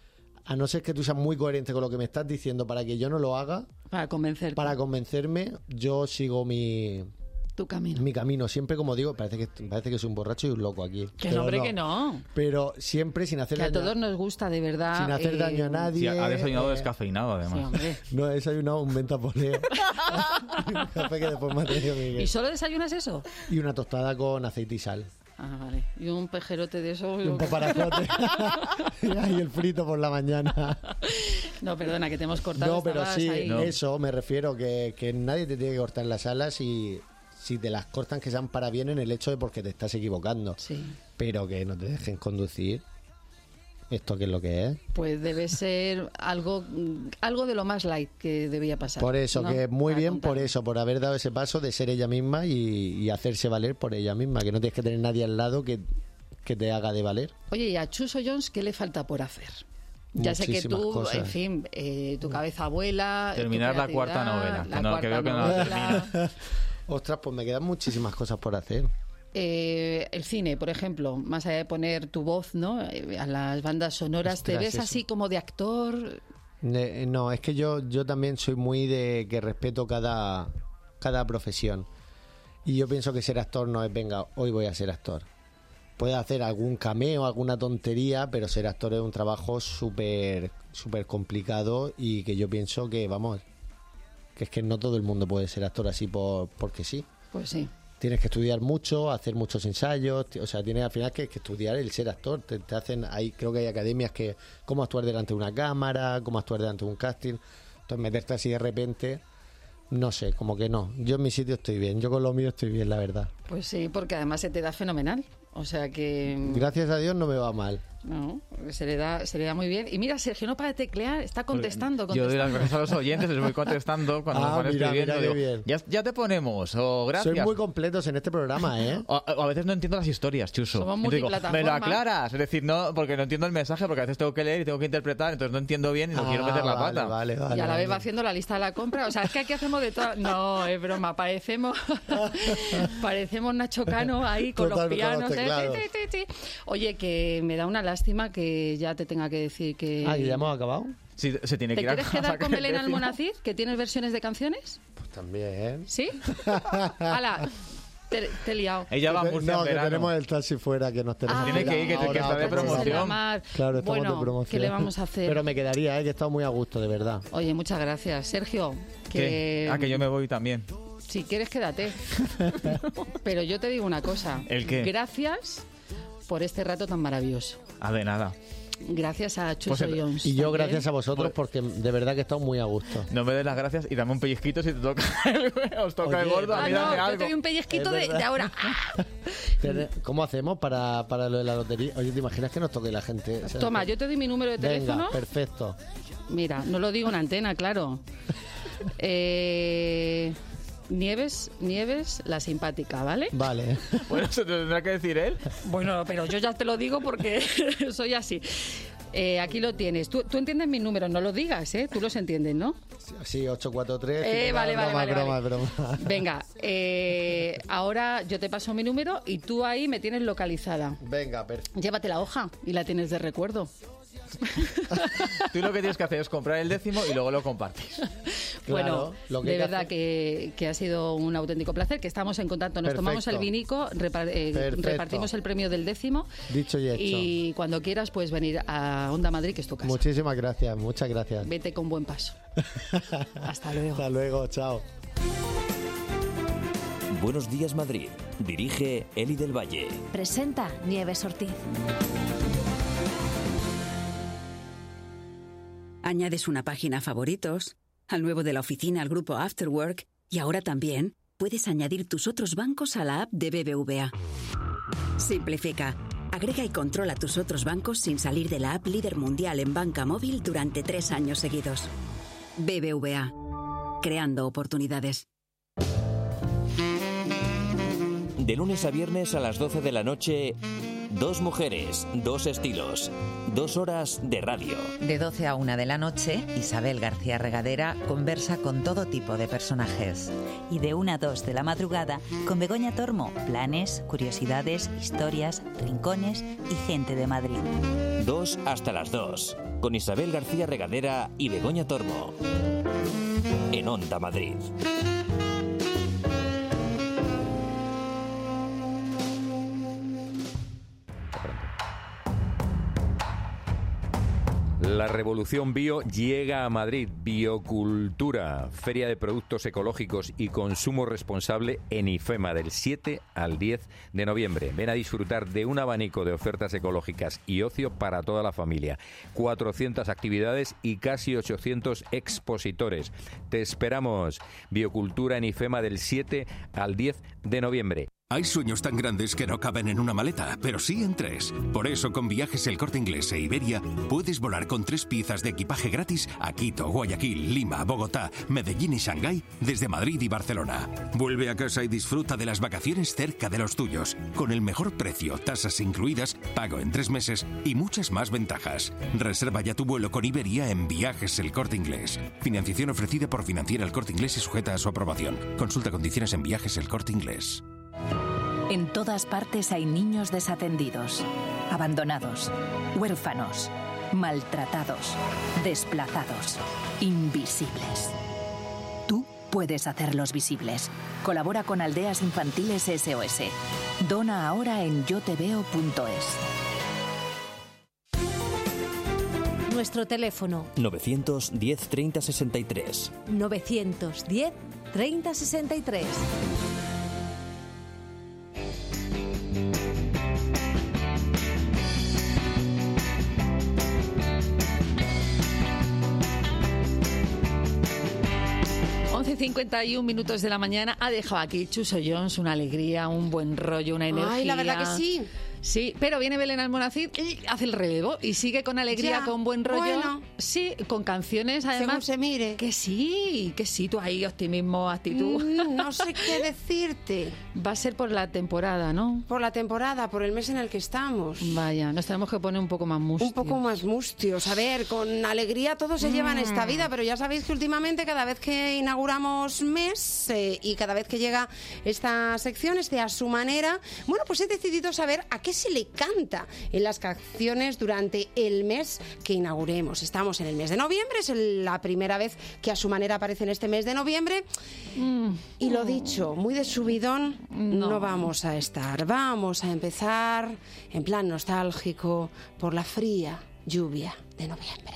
Speaker 16: a no ser que tú seas muy coherente con lo que me estás diciendo para que yo no lo haga,
Speaker 2: Para convencerte.
Speaker 16: para convencerme, yo sigo mi,
Speaker 2: Tu camino.
Speaker 16: mi camino. Siempre, como digo, parece que parece que soy un borracho y un loco aquí.
Speaker 2: Que
Speaker 16: Pero
Speaker 2: no, hombre, que no.
Speaker 16: Pero siempre sin hacer
Speaker 2: Que a
Speaker 16: daño,
Speaker 2: todos nos gusta, de verdad.
Speaker 16: sin hacer
Speaker 2: eh,
Speaker 16: daño a
Speaker 3: Sí,
Speaker 16: nadie.
Speaker 3: ha desayunado
Speaker 16: eh,
Speaker 3: descafeinado,
Speaker 2: Sí,
Speaker 3: además.
Speaker 2: hombre.
Speaker 16: No, he desayunado un mentapoleo. Un café que después me ha traído Miguel.
Speaker 2: ¿Y solo desayunas eso?
Speaker 16: Y una tostada con aceite y sal.
Speaker 2: Ah, vale. Y un pejerote de eso.
Speaker 16: Y un paparajote. Y el frito por la mañana.
Speaker 2: No, perdona, que te hemos cortado.
Speaker 16: No, pero
Speaker 2: estabas
Speaker 16: sí,
Speaker 2: ahí.
Speaker 16: eso me refiero, que, que nadie te tiene que cortar las alas y si te las cortan que sean para bien en el hecho de porque te estás equivocando.
Speaker 2: Sí.
Speaker 16: Pero que no te dejen conducir. ¿Esto qué es lo que es?
Speaker 2: Pues debe ser algo algo de lo más light que debía pasar.
Speaker 16: Por eso,
Speaker 2: ¿no?
Speaker 16: que muy
Speaker 2: Para
Speaker 16: bien
Speaker 2: contar.
Speaker 16: por eso, por haber dado ese paso de ser ella misma y, y hacerse valer por ella misma, que no tienes que tener nadie al lado que, que te haga de valer.
Speaker 2: Oye, ¿y a Chuso Jones qué le falta por hacer? Ya sé que
Speaker 16: Muchísimas
Speaker 2: tú,
Speaker 16: cosas.
Speaker 2: en fin, eh, tu cabeza vuela.
Speaker 3: Terminar
Speaker 2: tu
Speaker 3: la cuarta
Speaker 2: creatividad,
Speaker 3: novela,
Speaker 2: la
Speaker 3: que no-
Speaker 2: cuarta
Speaker 3: que veo que no la
Speaker 2: novela.
Speaker 16: Ostras, pues me quedan muchísimas cosas por hacer.
Speaker 2: Eh, el cine, por ejemplo, más allá de poner tu voz, ¿no? Eh, a las bandas sonoras, ¿te
Speaker 16: Ostras,
Speaker 2: ves
Speaker 16: eso.
Speaker 2: así como de actor?
Speaker 16: Ne- No, es que yo, yo también soy muy de que respeto cada, cada profesión. Y yo pienso que ser actor no es, venga, hoy voy a ser actor. Puedes hacer algún cameo, alguna tontería, pero ser actor es un trabajo súper súper complicado y que yo pienso que, vamos, que es que no todo el mundo puede ser actor así por porque sí.
Speaker 2: Pues sí.
Speaker 16: Tienes que estudiar mucho, hacer muchos ensayos, t- o sea, tienes al final que, que estudiar el ser actor. Te, te hacen, hay, creo que hay academias que cómo actuar delante de una cámara, cómo actuar delante de un casting. Entonces meterte así de repente, no sé, como que no. Yo en mi sitio estoy bien, yo con lo mío estoy bien, la verdad.
Speaker 2: Pues sí, porque además se te da fenomenal. O sea que...
Speaker 16: Gracias a Dios no me va mal.
Speaker 2: No, se le da se le da muy bien. Y mira, Sergio no para de teclear, está contestando. contestando.
Speaker 3: Yo doy las gracias a los oyentes, les voy contestando cuando
Speaker 16: Ah,
Speaker 3: me van
Speaker 16: mira,
Speaker 3: escribiendo.
Speaker 16: mira qué
Speaker 3: Digo,
Speaker 16: bien.
Speaker 3: ya, ya te ponemos, o gracias.
Speaker 16: Sois muy completos en este programa, ¿eh?
Speaker 3: O, o a veces no entiendo las historias, Chuso.
Speaker 2: Somos
Speaker 3: Entonces digo,
Speaker 2: multiplataforma.
Speaker 3: me lo aclaras. Es decir, no, porque no entiendo el mensaje, porque a veces tengo que leer y tengo que interpretar, entonces no entiendo bien y no
Speaker 16: Ah,
Speaker 3: quiero meter la
Speaker 16: vale,
Speaker 3: pata.
Speaker 16: Vale, vale,
Speaker 2: y a la
Speaker 16: vale.
Speaker 2: vez va haciendo la lista de la compra. O sea, es que aquí hacemos de todo. No, es broma. Parecemos parecemos Nacho Cano ahí con
Speaker 16: Total,
Speaker 2: los pianos.
Speaker 16: con los
Speaker 2: ¿eh?
Speaker 16: teclados.
Speaker 2: Ti, ti, ti, ti. Oye, que me da una lástima que ya te tenga que decir que...
Speaker 16: Ah, ¿y ya hemos acabado?
Speaker 3: Sí, se tiene
Speaker 2: ¿Te
Speaker 3: que ir a
Speaker 2: quieres quedar
Speaker 3: sacar
Speaker 2: con
Speaker 3: el
Speaker 2: Belén
Speaker 3: décimo.
Speaker 2: Almonacid, que tienes versiones de canciones?
Speaker 16: Pues también.
Speaker 2: ¿Sí? Hala, te, te he liado.
Speaker 3: Ella va a
Speaker 16: Que te-
Speaker 3: Murcia
Speaker 16: no,
Speaker 3: en
Speaker 16: que
Speaker 3: verano.
Speaker 16: tenemos el taxi fuera, que nos tenemos
Speaker 2: Ah,
Speaker 3: Tiene que ir, que, que está de
Speaker 16: ahora,
Speaker 3: promoción.
Speaker 2: En la mar.
Speaker 16: Claro, estamos
Speaker 2: Bueno,
Speaker 16: de promoción.
Speaker 2: ¿qué le vamos a hacer?
Speaker 16: Pero me quedaría, ¿eh? Que he estado muy a gusto, de verdad.
Speaker 2: Oye, muchas gracias. Sergio, que...
Speaker 3: ¿Qué? Ah, que yo me voy también.
Speaker 2: Si quieres, quédate. Pero yo te digo una cosa.
Speaker 3: ¿El qué?
Speaker 2: Gracias por este rato tan maravilloso.
Speaker 3: Ah, de nada.
Speaker 2: Gracias a Chuso
Speaker 3: Pues,
Speaker 2: Jones.
Speaker 16: Y yo
Speaker 2: también.
Speaker 16: gracias a vosotros porque de verdad que he estado muy a gusto.
Speaker 3: No me des las gracias y dame un pellizquito si te toca el, os toca el
Speaker 16: Oye,
Speaker 3: gordo. A
Speaker 2: Ah,
Speaker 3: mí
Speaker 2: no,
Speaker 3: dame
Speaker 2: yo
Speaker 3: algo.
Speaker 2: te doy un pellizquito
Speaker 16: Es
Speaker 2: de,
Speaker 16: verdad.
Speaker 2: de ahora.
Speaker 16: Tene- ¿Cómo hacemos para, para lo de la lotería? Oye, ¿te imaginas que nos toque la gente? O sea,
Speaker 2: Toma,
Speaker 16: que-
Speaker 2: yo te doy mi número de teléfono.
Speaker 16: Venga, perfecto.
Speaker 2: Mira, no lo digo en antena, claro. Eh, Nieves, Nieves, la simpática, ¿vale?
Speaker 16: Vale.
Speaker 3: Bueno, ¿se te tendrá que decir él?
Speaker 2: Bueno, pero yo ya te lo digo porque soy así. Eh, aquí lo tienes. Tú, tú entiendes mis números, no los digas, ¿eh? Tú los entiendes, ¿no?
Speaker 16: Sí, ocho cuatro tres.
Speaker 2: Eh, vale, vale,
Speaker 16: broma,
Speaker 2: vale,
Speaker 16: broma,
Speaker 2: vale.
Speaker 16: broma.
Speaker 2: Venga, eh, ahora yo te paso mi número y tú ahí me tienes localizada.
Speaker 16: Venga, perfecto.
Speaker 2: Llévate la hoja y la tienes de recuerdo.
Speaker 3: Tú lo que tienes que hacer es comprar el décimo y luego lo compartís.
Speaker 2: Bueno,
Speaker 16: lo que
Speaker 2: de
Speaker 16: hay que
Speaker 2: verdad
Speaker 16: hacer-
Speaker 2: que, que ha sido un auténtico placer, que estamos en contacto. Nos
Speaker 16: Perfecto.
Speaker 2: tomamos el vinico, repar- eh,
Speaker 16: Perfecto.
Speaker 2: repartimos el premio del décimo
Speaker 16: Dicho y hecho.
Speaker 2: y cuando quieras puedes venir a Onda Madrid, que es tu casa.
Speaker 16: Muchísimas gracias, muchas gracias.
Speaker 2: Vete con buen paso. Hasta luego.
Speaker 16: Hasta luego, chao.
Speaker 1: Buenos días, Madrid. Dirige Eli del Valle.
Speaker 5: Presenta Nieves Ortiz.
Speaker 6: Añades una página a favoritos, al nuevo de la oficina al grupo Afterwork y ahora también puedes añadir tus otros bancos a la app de B B V A. Simplifica. Agrega y controla tus otros bancos sin salir de la app líder mundial en banca móvil durante tres años seguidos. B B V A. Creando oportunidades.
Speaker 1: De lunes a viernes a las doce de la noche, dos mujeres, dos estilos, dos horas de radio.
Speaker 22: De doce a una de la noche, Isabel García Regadera conversa con todo tipo de personajes.
Speaker 23: Y de una a dos de la madrugada, con Begoña Tormo, planes, curiosidades, historias, rincones y gente de Madrid.
Speaker 1: Dos hasta las dos, con Isabel García Regadera y Begoña Tormo. En Onda Madrid.
Speaker 13: La revolución bio llega a Madrid. Biocultura, Feria de Productos Ecológicos y Consumo Responsable en IFEMA del siete al diez de noviembre. Ven a disfrutar de un abanico de ofertas ecológicas y ocio para toda la familia. cuatrocientas actividades y casi ochocientos expositores. Te esperamos. Biocultura en IFEMA del siete al diez de noviembre.
Speaker 14: Hay sueños tan grandes que no caben en una maleta, pero sí en tres. Por eso, con Viajes El Corte Inglés e Iberia, puedes volar con tres piezas de equipaje gratis a Quito, Guayaquil, Lima, Bogotá, Medellín y Shanghái desde Madrid y Barcelona. Vuelve a casa y disfruta de las vacaciones cerca de los tuyos, con el mejor precio, tasas incluidas, pago en tres meses y muchas más ventajas. Reserva ya tu vuelo con Iberia en Viajes El Corte Inglés. Financiación ofrecida por Financiera El Corte Inglés y sujeta a su aprobación. Consulta condiciones en Viajes El Corte Inglés.
Speaker 15: En todas partes hay niños desatendidos, abandonados, huérfanos, maltratados, desplazados, invisibles. Tú puedes hacerlos visibles. Colabora con Aldeas Infantiles S O S. Dona ahora en yo te veo punto es.
Speaker 5: Nuestro teléfono
Speaker 1: novecientos diez treinta sesenta y tres.
Speaker 5: novecientos diez treinta sesenta y tres.
Speaker 2: once y cincuenta y un minutos de la mañana ha dejado aquí Chuso Jones una alegría, un buen rollo, una energía.
Speaker 18: Ay, la verdad que sí.
Speaker 2: Sí, pero viene Belén Almonacid y hace el relevo y sigue con alegría,
Speaker 7: Ya,
Speaker 2: con buen rollo.
Speaker 7: bueno.
Speaker 2: Sí, con canciones además.
Speaker 7: Según se mire.
Speaker 2: Que sí, que sí, tú ahí, optimismo, actitud.
Speaker 7: Mm, no sé qué decirte.
Speaker 2: Va a ser por la temporada, ¿no?
Speaker 7: Por la temporada, por el mes en el que estamos.
Speaker 2: Vaya, nos tenemos que poner un poco más mustios.
Speaker 7: Un poco más mustios. A ver, con alegría todo se lleva en esta vida, pero ya sabéis que últimamente cada vez que inauguramos mes eh, y cada vez que llega esta sección, este A Su Manera, bueno, pues he decidido saber a qué se le canta en las canciones durante el mes que inauguremos. Estamos en el mes de noviembre, es la primera vez que A Su Manera aparece en este mes de noviembre. Mm. Y lo dicho, muy de subidón no. no vamos a estar. Vamos a empezar en plan nostálgico por la fría lluvia de noviembre.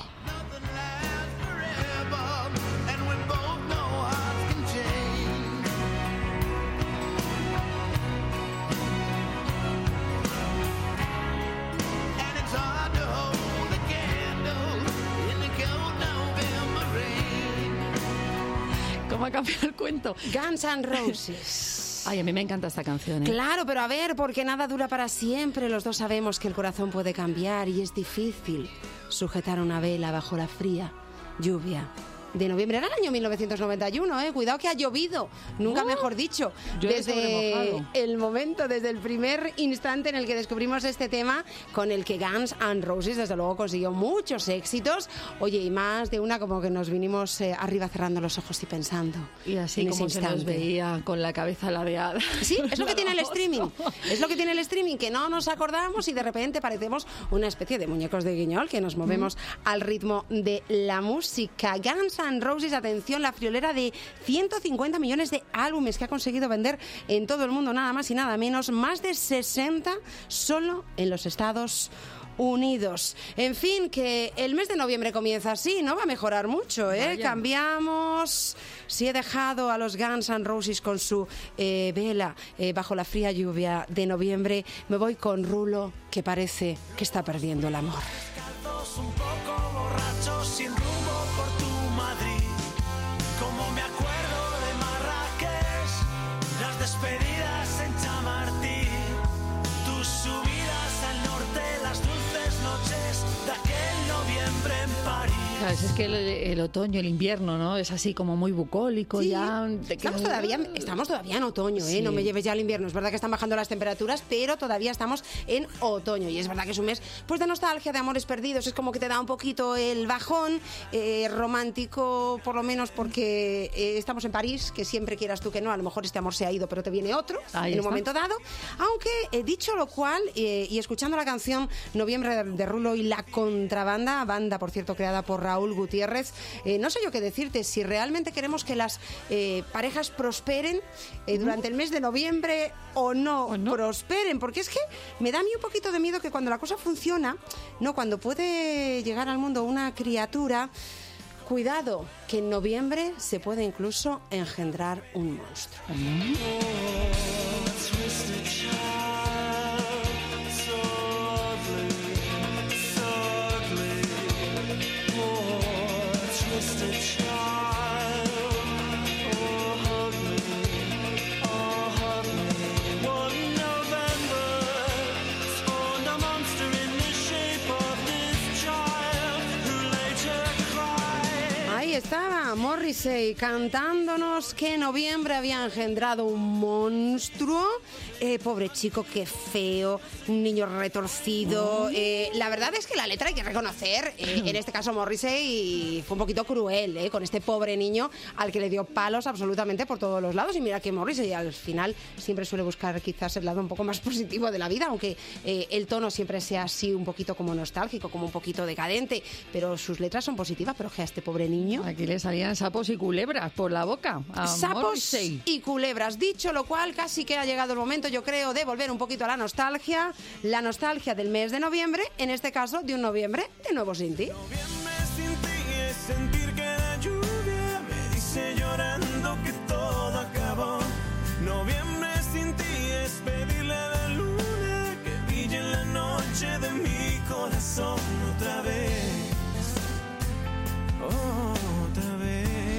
Speaker 2: ¿Cómo ha cambiado el cuento?
Speaker 7: Guns N' Roses.
Speaker 2: Ay, a mí me encanta esta canción, ¿eh?
Speaker 7: Claro, pero a ver, porque nada dura para siempre. Los dos sabemos que el corazón puede cambiar y es difícil sujetar una vela bajo la fría lluvia de noviembre. Era el año mil novecientos noventa y uno, ¿eh? Cuidado que ha llovido, nunca uh, mejor dicho. Desde el momento, desde el primer instante en el que descubrimos este tema, con el que Guns N' Roses, desde luego, consiguió muchos éxitos. Oye, y más de una como que nos vinimos eh, arriba cerrando los ojos y pensando.
Speaker 2: Y así en como se nos veía con la cabeza ladeada.
Speaker 7: Sí, es lo que tiene el streaming. Es lo que tiene el streaming, que no nos acordamos y de repente parecemos una especie de muñecos de guiñol que nos movemos mm. al ritmo de la música. Guns N' Roses, atención, la friolera de ciento cincuenta millones de álbumes que ha conseguido vender en todo el mundo, nada más y nada menos, más de sesenta solo en los Estados Unidos. En fin, que el mes de noviembre comienza así, no va a mejorar mucho, ¿eh? Vaya. Cambiamos. Si he dejado a los Guns N' Roses con su eh, vela eh, bajo la fría lluvia de noviembre, me voy con Rulo, que parece que está perdiendo el amor.
Speaker 4: Un poco borrachos, sin rumbo por tu Madrid, como me acuerdo de Marrakech, las despedidas en Chamartín, tus subidas al norte, las dulces noches de aquel noviembre en París.
Speaker 2: ¿Sabes? Es que el, el otoño, el invierno, ¿no? Es así como muy bucólico,
Speaker 7: sí,
Speaker 2: ya...
Speaker 7: Estamos todavía, estamos todavía en otoño, ¿eh? Sí. No me lleves ya al invierno. Es verdad que están bajando las temperaturas, pero todavía estamos en otoño. Y es verdad que es un mes pues de nostalgia, de amores perdidos. Es como que te da un poquito el bajón, eh, romántico, por lo menos porque eh, estamos en París, que siempre quieras tú que no, a lo mejor este amor se ha ido, pero te viene otro Ahí en está. un momento dado. Aunque, eh, dicho lo cual, eh, y escuchando la canción Noviembre de Rulo y La Contrabanda, banda, por cierto, creada por Raúl Gutiérrez, eh, no sé yo qué decirte, si realmente queremos que las eh, parejas prosperen eh, durante el mes de noviembre o no, o no prosperen, porque es que me da a mí un poquito de miedo que cuando la cosa funciona, no, cuando puede llegar al mundo una criatura, cuidado, que en noviembre se puede incluso engendrar un monstruo. ¿Mm? Estaba Morrissey cantándonos que en noviembre había engendrado un monstruo. Eh, pobre chico, qué feo, un niño retorcido. Eh, la verdad es que la letra hay que reconocer, eh, en este caso Morrissey fue un poquito cruel eh, con este pobre niño al que le dio palos absolutamente por todos los lados. Y mira que Morrissey al final siempre suele buscar quizás el lado un poco más positivo de la vida, aunque eh, el tono siempre sea así un poquito como nostálgico, como un poquito decadente, pero sus letras son positivas. Pero que a este pobre niño...
Speaker 2: Aquí le salían sapos y culebras por la boca a
Speaker 7: sapos
Speaker 2: Morrissey.
Speaker 7: Y culebras. Dicho lo cual, casi que ha llegado el momento, yo creo, de volver un poquito a la nostalgia. La nostalgia del mes de noviembre, en este caso de un noviembre de nuevo sin ti.
Speaker 4: Noviembre sin ti es sentir que la lluvia me dice llorando que todo acabó. Noviembre sin ti es pedirle a la luna que brille en la noche de mi corazón otra vez. Oh.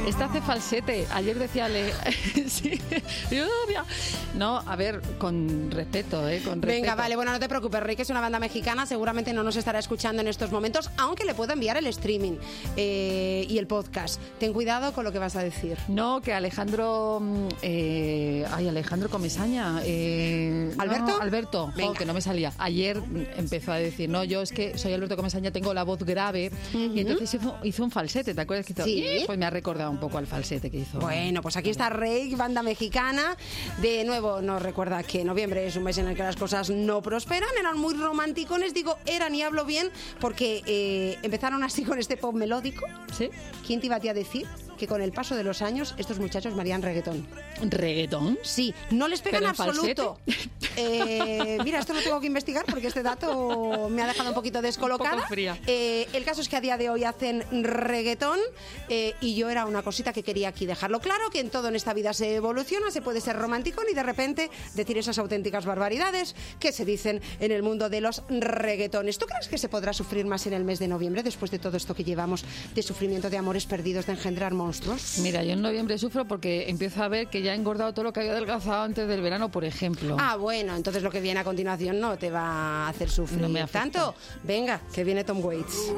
Speaker 2: Esta hace falsete. Ayer decía... Le... sí. No, a ver, con respeto, ¿eh? Con respeto.
Speaker 7: Venga, vale, bueno, no te preocupes, Rey, que es una banda mexicana, seguramente no nos estará escuchando en estos momentos, aunque le puedo enviar el streaming eh, y el podcast. Ten cuidado con lo que vas a decir.
Speaker 2: No, que Alejandro... Eh, ay, Alejandro Comesaña. Eh,
Speaker 7: ¿Alberto?
Speaker 2: No, Alberto, jo, que no me salía. Ayer empezó a decir, no, yo es que soy Alberto Comesaña, tengo la voz grave, uh-huh. y entonces hizo, hizo un falsete, ¿te acuerdas que hizo?
Speaker 7: Sí.
Speaker 2: Pues me ha recordado un poco al falsete que hizo.
Speaker 7: Bueno, pues aquí está Rey, banda mexicana. De nuevo, nos recuerda que noviembre es un mes en el que las cosas no prosperan, eran muy romanticones, digo, eran y hablo bien, porque eh, empezaron así con este pop melódico.
Speaker 2: ¿Sí?
Speaker 7: ¿Quién te iba a decir que con el paso de los años estos muchachos me harían reggaetón?
Speaker 2: ¿Reggaetón?
Speaker 7: Sí, no les pega en absoluto. Eh, mira, esto lo tengo que investigar porque este dato me ha dejado un poquito descolocada.
Speaker 2: Un poco fría.
Speaker 7: Eh, el caso es que a día de hoy hacen reggaetón eh, y yo era una cosita que quería aquí dejarlo claro, que en todo en esta vida se evoluciona, se puede ser romanticón y de repente decir esas auténticas barbaridades que se dicen en el mundo de los reggaetones. ¿Tú crees que se podrá sufrir más en el mes de noviembre después de todo esto que llevamos de sufrimiento, de amores perdidos, de engendrar monstruos?
Speaker 2: Mira, yo en noviembre sufro porque empiezo a ver que ya he engordado todo lo que había adelgazado antes del verano, por ejemplo.
Speaker 7: Ah, bueno, entonces lo que viene a continuación no te va a hacer sufrir
Speaker 2: no me afecta.
Speaker 7: tanto. Venga, que viene Tom Waits.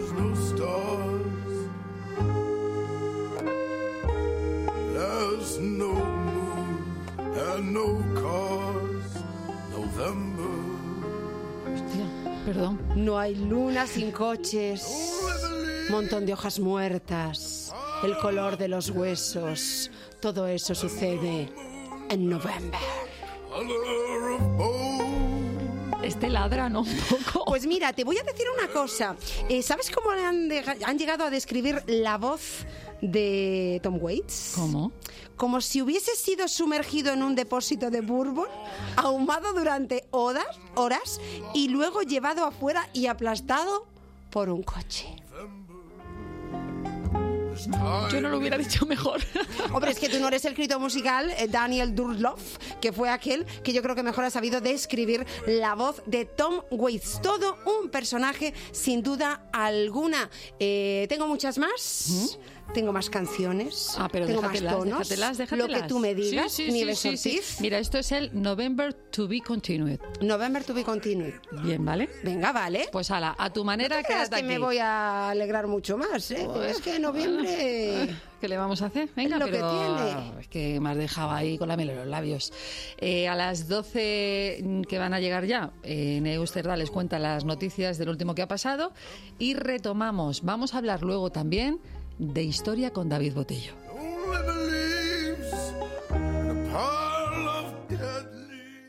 Speaker 2: Hostia, perdón.
Speaker 7: No hay luna sin coches, montón de hojas muertas, el color de los huesos, todo eso sucede en noviembre.
Speaker 2: Este ladra, ¿no? Un poco.
Speaker 7: Pues mira, te voy a decir una cosa. Eh, ¿Sabes cómo han, de, han llegado a describir la voz de Tom Waits?
Speaker 2: ¿Cómo?
Speaker 7: Como si hubiese sido sumergido en un depósito de bourbon, ahumado durante horas, horas y luego llevado afuera y aplastado por un coche.
Speaker 2: Yo no lo hubiera dicho mejor.
Speaker 7: Hombre, es que tú no eres el crítico musical eh, Daniel Durloff, que fue aquel que yo creo que mejor ha sabido describir la voz de Tom Waits. Todo un personaje, sin duda alguna. Eh, tengo muchas más. ¿Mm? Tengo más canciones,
Speaker 2: ah, pero
Speaker 7: tengo más
Speaker 2: déjatelas,
Speaker 7: tonos,
Speaker 2: déjatelas, déjatelas.
Speaker 7: Lo que tú me digas,
Speaker 2: sí, sí,
Speaker 7: Nieves
Speaker 2: sí, sí,
Speaker 7: Ortiz.
Speaker 2: Sí. Mira, esto es el November to be continued.
Speaker 7: November to be continued.
Speaker 2: Bien, ¿vale?
Speaker 7: Venga, vale.
Speaker 2: Pues ala, a tu manera,
Speaker 7: no te creas
Speaker 2: quédate
Speaker 7: que
Speaker 2: aquí.
Speaker 7: me voy a alegrar mucho más, ¿eh?
Speaker 2: Pues,
Speaker 7: es que en noviembre...
Speaker 2: ¿Qué le vamos a hacer? Venga,
Speaker 7: lo
Speaker 2: pero
Speaker 7: que tiene.
Speaker 2: Es que me has dejado ahí con la miel en los labios. Eh, a las doce que van a llegar ya, eh, Neus Cerdá les cuenta las noticias del último que ha pasado y retomamos. Vamos a hablar luego también de historia con David Botello.